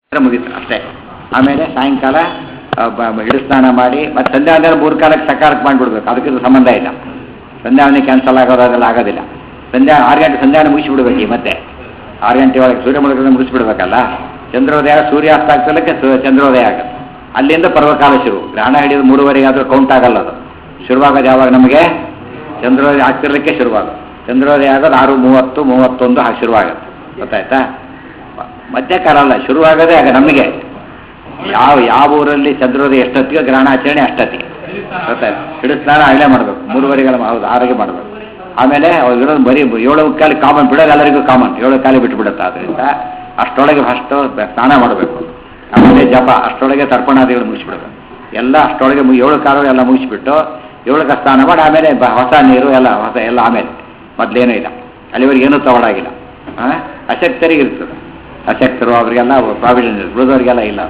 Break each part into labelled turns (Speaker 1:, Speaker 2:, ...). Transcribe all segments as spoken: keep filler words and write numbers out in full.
Speaker 1: ಮುಗೀತು ಅಷ್ಟೇ. ಆಮೇಲೆ ಸಾಯಂಕಾಲ ಹಿಡಿಸ್ನಾನ ಮಾಡಿ ಮತ್ತೆ ಸಂಧ್ಯಾ ಅಂದರೆ ಮೂರು ಕಾಲಕ್ಕೆ ಸಕಾಲಕ್ಕೆ ಮಾಡಿಬಿಡ್ಬೇಕು. ಅದಕ್ಕಿಂತ ಸಂಬಂಧ ಇಲ್ಲ. ಸಂಧ್ಯಾವನೆ ಕ್ಯಾನ್ಸಲ್ ಆಗೋದು ಅದೆಲ್ಲ ಆಗೋದಿಲ್ಲ. ಸಂಧ್ಯಾ ಆರು ಗಂಟೆ ಸಂಧ್ಯಾವನೆ ಮುಗಿಸಿಬಿಡ್ಬೇಕು. ಈ ಮತ್ತೆ ಆರು ಗಂಟೆ ಒಳಗೆ ಸೂರ್ಯ ಮುಳುಗೋದನ್ನ ಮುಗಿಸ್ಬಿಡ್ಬೇಕಲ್ಲ. ಚಂದ್ರೋದಯ ಸೂರ್ಯಾಸ್ತ ಆಗ್ತಲಕ್ಕೆ ಚಂದ್ರೋದಯ ಆಗುತ್ತೆ. ಅಲ್ಲಿಂದ ಪರ್ವಕಾಲ ಶುರು. ಗ್ರಹಣ ಹಿಡಿದು ಮೂರುವರೆಗೆ ಆದರೂ ಕೌಂಟ್ ಆಗಲ್ಲ. ಅದು ಶುರುವಾಗೋದು ಯಾವಾಗ ನಮಗೆ ಚಂದ್ರೋದಯ ಆಗ್ತಿರ್ಲಿಕ್ಕೆ ಶುರುವಾಗೋದು. ಚಂದ್ರೋದಯ ಆಗೋದು ಆರು ಮೂವತ್ತು ಮೂವತ್ತೊಂದು ಹಾಗೆ ಶುರುವಾಗುತ್ತೆ. ಗೊತ್ತಾಯ್ತಾ? ಮಧ್ಯಕಾಲ ಅಲ್ಲ, ಶುರುವಾಗೋದೇ ಆಗ ನಮಗೆ. ಯಾವ ಯಾವ ಊರಲ್ಲಿ ಚಂದ್ರೋದಯ ಎಷ್ಟೊತ್ತಿಗೆ ಗ್ರಹಣ ಆಚರಣೆ ಅಷ್ಟೊತ್ತಿಗೆ. ಗೊತ್ತಾಯ್ತು? ಹಿಡಿಸ್ನಾನ ಆಗಲೇ ಮಾಡಬೇಕು. ಮೂರುವರೆಗೆಲ್ಲ ಹೌದು ಆರೋಗ್ಯ ಮಾಡಬೇಕು. ಆಮೇಲೆ ಇರೋದು ಬರೀ ಏಳು ಕಾಲಿ ಕಾಮನ್ ಬಿಡೋದು ಎಲ್ಲರಿಗೂ ಕಾಮನ್. ಏಳು ಕಾಲಿ ಬಿಟ್ಟುಬಿಡುತ್ತೆ. ಆದ್ದರಿಂದ ಅಷ್ಟರೊಳಗೆ ಫಸ್ಟು ಸ್ನಾನ ಮಾಡಬೇಕು. ಆಮೇಲೆ ಜಪ ಅಷ್ಟರೊಳಗೆ ತರ್ಪಣಾದಿಗಳು ಮುಗಿಸ್ಬಿಡ್ಬೇಕು. ಎಲ್ಲ ಅಷ್ಟರೊಳಗೆ ಏಳು ಕಾಲು ಎಲ್ಲ ಮುಗಿಸ್ಬಿಟ್ಟು ಏಳಕ್ಕೆ ಸ್ನಾನ ಮಾಡಿ ಆಮೇಲೆ ಹೊಸ ನೀರು ಎಲ್ಲ ಹೊಸ ಎಲ್ಲ ಆಮೇಲೆ ಮೊದಲೇನೂ ಇಲ್ಲ. ಅಲ್ಲಿವರೆಗೆ ಏನೂ ತಗೊಳಾಗಿಲ್ಲ. ಹಾಂ ಅಶಕ್ತರಿಗೆ ಇರ್ತದೆ. ಅಶಕ್ತರು ಅವರಿಗೆಲ್ಲ ಪ್ರಾವಿಡೆಂಟ್ ಉಳಿದವರಿಗೆಲ್ಲ ಇಲ್ಲ.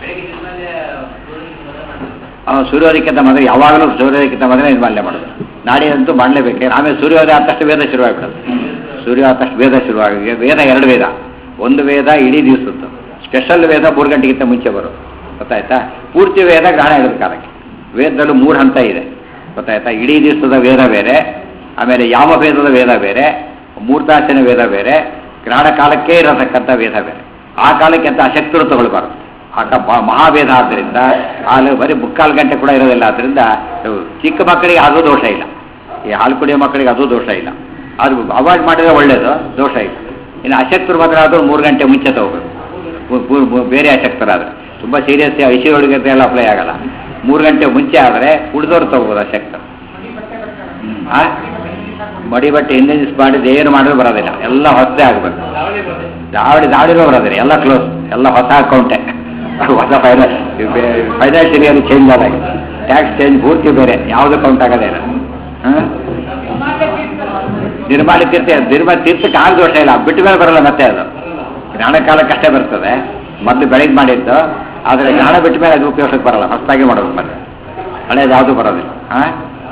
Speaker 1: ಸೂರ್ಯೋದಯಕ್ಕಿಂತ ಮೊದಲು ಯಾವಾಗಲೂ ಸೂರ್ಯೋದಯಕ್ಕಿಂತ ಮೊದಲೇ ನಿರ್ಮಾಲ್ಯ ಮಾಡೋದು. ನಾಡಿನಂತೂ ಮಾಡಲೇಬೇಕು. ಆಮೇಲೆ ಸೂರ್ಯೋದಯ ಆದಷ್ಟು ವೇದ ಶುರುವಾಗಿಬಿಡೋದು. ಸೂರ್ಯ ಆದಷ್ಟು ವೇದ ಶುರುವಾಗಿ ವೇದ ಎರಡು ವೇದ. ಒಂದು ವೇದ ಇಡೀ ದಿವಸದ್ದು, ಸ್ಪೆಷಲ್ ವೇದ ಮೂರು ಗಂಟೆಗಿಂತ ಮುಂಚೆ ಬರೋದು. ಗೊತ್ತಾಯ್ತಾ? ಪೂರ್ತಿ ವೇದ ಗ್ರಹಣ ಹಿಡಿದ ಕಾಲಕ್ಕೆ. ವೇದದಲ್ಲೂ ಮೂರು ಹಂತ ಇದೆ. ಗೊತ್ತಾಯ್ತಾ? ಇಡೀ ದಿವಸದ ವೇದ ಬೇರೆ, ಆಮೇಲೆ ಯಾವ ವೇದದ ವೇದ ಬೇರೆ, ಮೂರು ತಾಸಿನ ವೇದ ಬೇರೆ, ಗ್ರಹಣ ಕಾಲಕ್ಕೆ ಇರತಕ್ಕಂಥ ವೇದ ಬೇರೆ. ಆ ಕಾಲಕ್ಕೆ ಅಂತ ಅಶಕ್ತರು ತಗೊಳ್ಬಾರ್ದು. ಆ ಮಹಾವೇದ ಆದ್ದರಿಂದ ಅಲ್ಲಿ ಬರೀ ಮುಕ್ಕಾಲು ಗಂಟೆ ಕೂಡ ಇರೋದಿಲ್ಲ. ಆದ್ದರಿಂದ ಚಿಕ್ಕ ಮಕ್ಕಳಿಗೆ ಅದು ದೋಷ ಇಲ್ಲ. ಈ ಹಾಲು ಕುಡಿಯೋ ಮಕ್ಕಳಿಗೆ ಅದು ದೋಷ ಇಲ್ಲ. ಅದು ಅವಾಯ್ಡ್ ಮಾಡಿದ್ರೆ ಒಳ್ಳೆಯದು, ದೋಷ ಇಲ್ಲ. ಇನ್ನು ಅಶಕ್ತರು ಮಾತ್ರ ಆದರೂ ಮೂರು ಗಂಟೆ ಮುಂಚೆ ತಗೋಬೇಕು. ಬೇರೆ ಅಶಕ್ತರಾದರೆ ತುಂಬ ಸೀರಿಯಸ್ ಐ ಸಿ ಒಳಗೆ ಎಲ್ಲ ಅಪ್ಲೈ ಆಗಲ್ಲ. ಮೂರು ಗಂಟೆ ಮುಂಚೆ ಆದರೆ ಉಳಿದವ್ರು ತಗೋಬೋದು ಅಶಕ್ತರು. ಹಾಂ ಮಡಿ ಬಟ್ಟೆ ಹಿಂದಿನ ದಿವಸ ಮಾಡಿದ್ದು ಏನು ಮಾಡಿದ್ರು ಬರೋದಿಲ್ಲ. ಎಲ್ಲ ಹೊಸದೇ ಆಗಬೇಕು. ದಾವಡಿ ದಾವಡಿನೂ ಬರೋದಿಲ್ಲ. ಎಲ್ಲ ಕ್ಲೋಸ್, ಎಲ್ಲ ಹೊಸ ಅಕೌಂಟೆ. ಹೊಸ ಫೈನಾನ್ಸ್ ಫೈನಾನ್ಷಿಯಲಿ ಚೇಂಜ್ ಆದಾಗ ಟ್ಯಾಕ್ಸ್ ಚೇಂಜ್ ಪೂರ್ತಿ ಬೇರೆ. ಯಾವುದು ಕೌಂಟ್ ಆಗೋದೇ ಇಲ್ಲ. ಹಾಂ ನಿರ್ಮಾಲಿ ತೀರ್ಥ ನಿರ್ಮಾಲಿ ತೀರ್ಥಕ್ಕೆ ಆಗ ದೋಷ ಇಲ್ಲ. ಬಿಟ್ಟ ಮೇಲೆ ಬರೋಲ್ಲ ಮತ್ತೆ. ಅದು ಗ್ರಹಣ ಕಾಲಕ್ಕೆ ಅಷ್ಟೇ ಬರ್ತದೆ. ಮೊದಲು ಬೆಳಗ್ಗೆ ಮಾಡಿದ್ದು. ಆದರೆ ಗ್ರಹಣ ಬಿಟ್ಟ ಮೇಲೆ ಅದು ಉಪಯೋಗಕ್ಕೆ ಬರೋಲ್ಲ. ಹೊಸದಾಗಿ ಮಾಡೋದು ಮತ್ತೆ. ಹಳೇದು ಯಾವುದೂ ಬರೋದಿಲ್ಲ. ಹಾಂ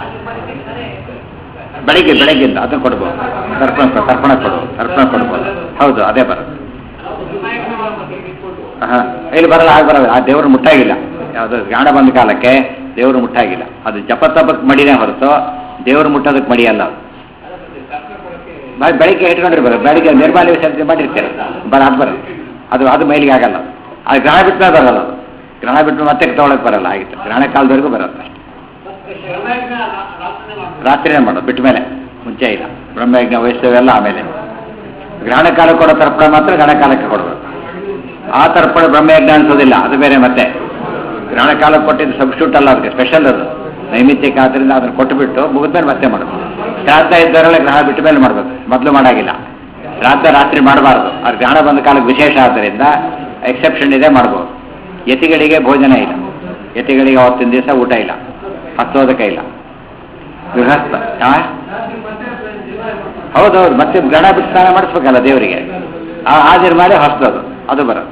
Speaker 1: ಬೆಳಿಗ್ಗೆ ಬೆಳಗ್ಗಿಂದ ಅದನ್ನು ಕೊಡ್ಬೋದು. ತರ್ಪಣ ತರ್ಪಣ ಕೊಡ್ಬೋದು. ತರ್ಪಣ ಕೊಡ್ಬೋದು. ಹೌದು ಅದೇ ಬರೋದು. ಹಾಂ ಇಲ್ಲಿ ಬರಲ್ಲ. ಆಗ ಬರೋದು. ಆ ದೇವರು ಮುಟ್ಟಾಗಿಲ್ಲ. ಯಾವುದು ಗ್ರಹಣ ಬಂದ ಕಾಲಕ್ಕೆ ದೇವರು ಮುಟ್ಟಾಗಿಲ್ಲ. ಅದು ಜಪ ತಪಕ್ಕೆ ಮಡಿನೇ ಹೊರತು ದೇವರು ಮುಟ್ಟೋದಕ್ಕೆ ಮಡಿಯಲ್ಲ. ಅದು ಬೆಳಿಗ್ಗೆ ಇಟ್ಕೊಂಡಿರ್ಬೋದು. ಬೆಳಿಗ್ಗೆ ನಿರ್ಮಾಲ್ಯ ವಿಸರ್ಜನೆ ಮಾಡಿರ್ತಾರೆ. ಬರ ಅದು ಬರೋದು. ಅದು ಅದು ಮೈಲಿಗೆ ಆಗಲ್ಲ. ಅದು ಗ್ರಹಣ ಬಿಟ್ಟು ಬರಲ್ಲ. ಅದು ಗ್ರಹಣ ಬಿಟ್ಟು ಮತ್ತೆ ತೊಗೊಳಕ್ಕೆ ಬರಲ್ಲ. ಆಗಿತ್ತು ಗ್ರಹಣ ಕಾಲದವರೆಗೂ ಬರುತ್ತೆ. ರಾತ್ರಿನೇ ಮಾಡೋದು. ಬಿಟ್ಟ ಮೇಲೆ ಮುಂಚೆ ಇಲ್ಲ. ಬ್ರಹ್ಮಯಜ್ಞ ವಹಿಸ್ತೇವೆಲ್ಲ ಆಮೇಲೆ. ಗ್ರಹಣ ಕಾಲ ಕೊಡೋ ತರ್ಪಣ ಮಾತ್ರ ಗ್ರಹಣ ಕಾಲಕ್ಕೆ ಕೊಡಬೇಕು. ಆ ತರ್ಪಣ ಬ್ರಹ್ಮಯಜ್ಞ ಅನ್ಸೋದಿಲ್ಲ. ಅದು ಬೇರೆ ಮತ್ತೆ. ಗ್ರಹಣ ಕಾಲಕ್ಕೆ ಕೊಟ್ಟಿದ್ದು ಸಬ್ಸ್ಟಿಟ್ಯೂಟ್ ಅಲ್ಲ. ಅದಕ್ಕೆ ಸ್ಪೆಷಲ್ ಅದು ನೈಮಿತ್ತಿಕ. ಆದ್ದರಿಂದ ಅದನ್ನು ಕೊಟ್ಟುಬಿಟ್ಟು ಮುಗಿದ್ಮೇಲೆ ಮತ್ತೆ ಮಾಡೋದು. ಶ್ರಾದ್ದ ಇದ್ದವರೆಲ್ಲ ಗ್ರಹಣ ಬಿಟ್ಟ ಮೇಲೆ ಮಾಡಬೇಕು. ಮೊದಲು ಮಾಡಾಗಿಲ್ಲ. ಶ್ರಾದ್ದ ರಾತ್ರಿ ಮಾಡಬಾರ್ದು. ಅದು ಗ್ರಹಣ ಬಂದ ಕಾಲಕ್ಕೆ ವಿಶೇಷ ಆದ್ದರಿಂದ ಎಕ್ಸೆಪ್ಷನ್ ಇದೆ, ಮಾಡ್ಬೋದು. ಯತಿಗಳಿಗೆ ಭೋಜನ ಇಲ್ಲ. ಯತಿಗಳಿಗೆ ಅವತ್ತಿನ ದಿವಸ ಊಟ ಇಲ್ಲ, ಹತ್ತೋದಕ್ಕೆ ಇಲ್ಲ. ಗೃಹಸ್ಥ ಹಾಂ ಹೌದೌದು. ಮತ್ತೆ ಗ್ರಹಣ ಬಿಟ್ಟು ಸ್ನಾನ ಮಾಡಿಸ್ಬೇಕಲ್ಲ ದೇವರಿಗೆ. ಆ ನಿರ್ಮಾಲೆ ಹೊಸದದು ಅದು ಬರೋದು.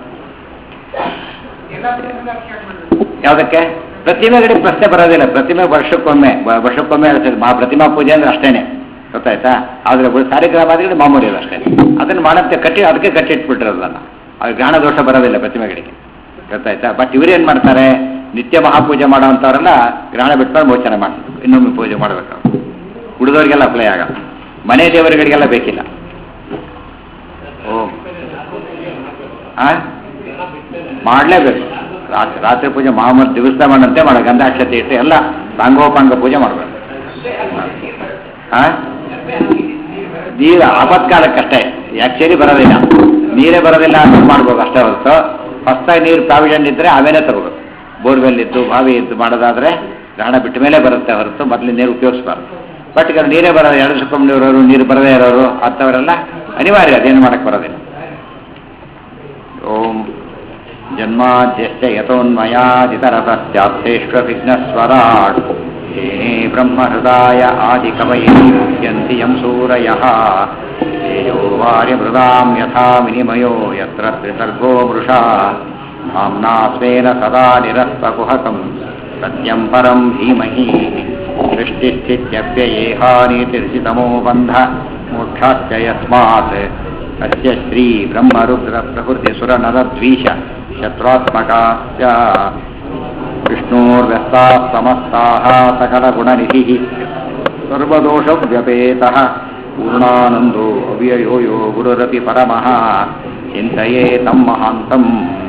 Speaker 1: ಯಾವುದಕ್ಕೆ? ಪ್ರತಿಮೆ ಗಡಿ ಪ್ರಶ್ನೆ ಬರೋದಿಲ್ಲ. ಪ್ರತಿಮೆ ವರ್ಷಕ್ಕೊಮ್ಮೆ ವರ್ಷಕ್ಕೊಮ್ಮೆ ಮಹಾ ಪ್ರತಿಮಾ ಪೂಜೆ ಅಂದ್ರೆ ಅಷ್ಟೇನೆ. ಗೊತ್ತಾಯ್ತಾ? ಆದರೆ ಕಾರ್ಯಕ್ರಮ ಮಾಮೂಲಿ ಅದು ಅಷ್ಟೇ. ಅದನ್ನು ಮಾಡಂತೆ ಕಟ್ಟಿ ಅದಕ್ಕೆ ಕಟ್ಟಿಟ್ಬಿಟ್ಟಿರೋದಲ್ಲ. ಅದು ಗ್ರಹಣ ದೋಷ ಬರೋದಿಲ್ಲ ಪ್ರತಿಮೆಗಳಿಗೆ. ಗೊತ್ತಾಯ್ತಾ? ಬಟ್ ಇವರೇನು ಮಾಡ್ತಾರೆ? ನಿತ್ಯ ಮಹಾಪೂಜೆ ಮಾಡೋವಂಥವರೆಲ್ಲ ಗ್ರಹಣ ಬಿಟ್ಟು ಮೋಚನೆ ಮಾಡ್ತಾರೆ. ಇನ್ನೊಮ್ಮೆ ಪೂಜೆ ಮಾಡಬೇಕು. ಉಳಿದವರಿಗೆಲ್ಲ ಅಪ್ಲೈ ಆಗಲ್ಲ. ಮನೆ ದೇವರುಗಳಿಗೆಲ್ಲ ಬೇಕಿಲ್ಲ. ಓ ಹಾಂ ಮಾಡಲೇಬೇಕು. ರಾತ್ರಿ ರಾತ್ರಿ ಪೂಜೆ ಮಾಮೂಲು ದಿವಸ ಮಾಡಂತೆ ಮಾಡೋ ಗಂಧಾಕ್ಷತೆ ಇಟ್ಟು ಎಲ್ಲ ಸಾಂಗೋಪಾಂಗ ಪೂಜೆ ಮಾಡಬೇಕು. ಹಾಂ ನೀರು ಆಪತ್ಕಾಲಕ್ಕಷ್ಟೇ. ಆ್ಯಕ್ಚುಲಿ ಬರೋದಿಲ್ಲ. ನೀರೇ ಬರೋದಿಲ್ಲ ಅಂತ ಮಾಡ್ಬೋದು ಅಷ್ಟೇ ಹೊರತು ಹೊಸದಾಗಿ ನೀರು ಪ್ರಾವಿಡೆಂಟ್ ಇದ್ದರೆ ಆಮೇಲೆ ತಗೋಬೇಕು. ಬೋರ್ವೆಲ್ ಇದ್ದು ಬಾವಿ ಇದ್ದು ಮಾಡೋದಾದರೆ ಗ್ರಹಣ ಬಿಟ್ಟ ಮೇಲೆ ಬರುತ್ತೆ ಹೊರತು ಮೊದಲಿನ ನೀರು ಉಪಯೋಗಿಸ್ಬಾರ್ದು. ಬಟ್ ಈಗ ನೀರೇ ಬರೋದು ಎರಡು ಸುಖಂಡಿರೋರು ನೀರು ಬರದೇ ಇರೋರು ಅಂಥವರೆಲ್ಲ ಅನಿವಾರ್ಯ. ಅದೇನು ಮಾಡೋಕ್ಕೆ ಬರೋದಿಲ್ಲ. ಓಂ ಜನ್ಮಾದ್ಯಸ್ಯ ಯತೋನ್ಮಯಾದಿತರತಶ್ಚಾಪ್ತೇಶ್ವ ವಿಘ್ನಸ್ವರಾಟ್ ತೇನೇ ಬ್ರಹ್ಮಹೃದಾಯ ಆದಿಕವಯೇ ಮುಹ್ಯಂತಿ ಯಂ ಸೂರಯಃ ತೇಜೋ ವಾರ್ಯಮೃದಾಂ ಯಥಾ ವಿನಿಮಯೋ ಯತ್ರ ತ್ರಿಸರ್ಗೋ ಮೃಷಾ ಧಾಮ್ನಾ ಸ್ವೇನ ಸದಾ ನಿರಸ್ತಕುಹಕಂ ಸತ್ಯಂ ಪರಂ ಧೀಮಹಿ ಸೃಷ್ಟಿಸ್ಥಿತ್ಯವ್ಯಯೇಹಾನಿತಿರ್ಷಿತಮೋ ಬಂಧ ಮೋಕ್ಷಾಶ್ಚ ಯಸ್ಮಾತ್ ಅಸ್ಯ ಶ್ರೀ ಬ್ರಹ್ಮರುದ್ರ ಪ್ರಕೃತಿ ಸುರ ನರದ್ವೀಷ ಶತ್ರುತ್ಮಕಾಶ್ಚ ವಿಷ್ಣೋರ್ವ್ಯಸ್ತಾಃ ಸಮಸ್ತಾಃ ಸಕಲಗುಣನಿಧಿಃ ಸರ್ವದೋಷವ್ಯಪೇತಃ ಪೂರ್ಣಾನಂದೋ ಅವ್ಯಯೋ ಯೋ ಗುರುರಪಿ ಪರಮಃ ಚಿಂತೆಯೇ ತಂ ಮಹಾಂತಂ.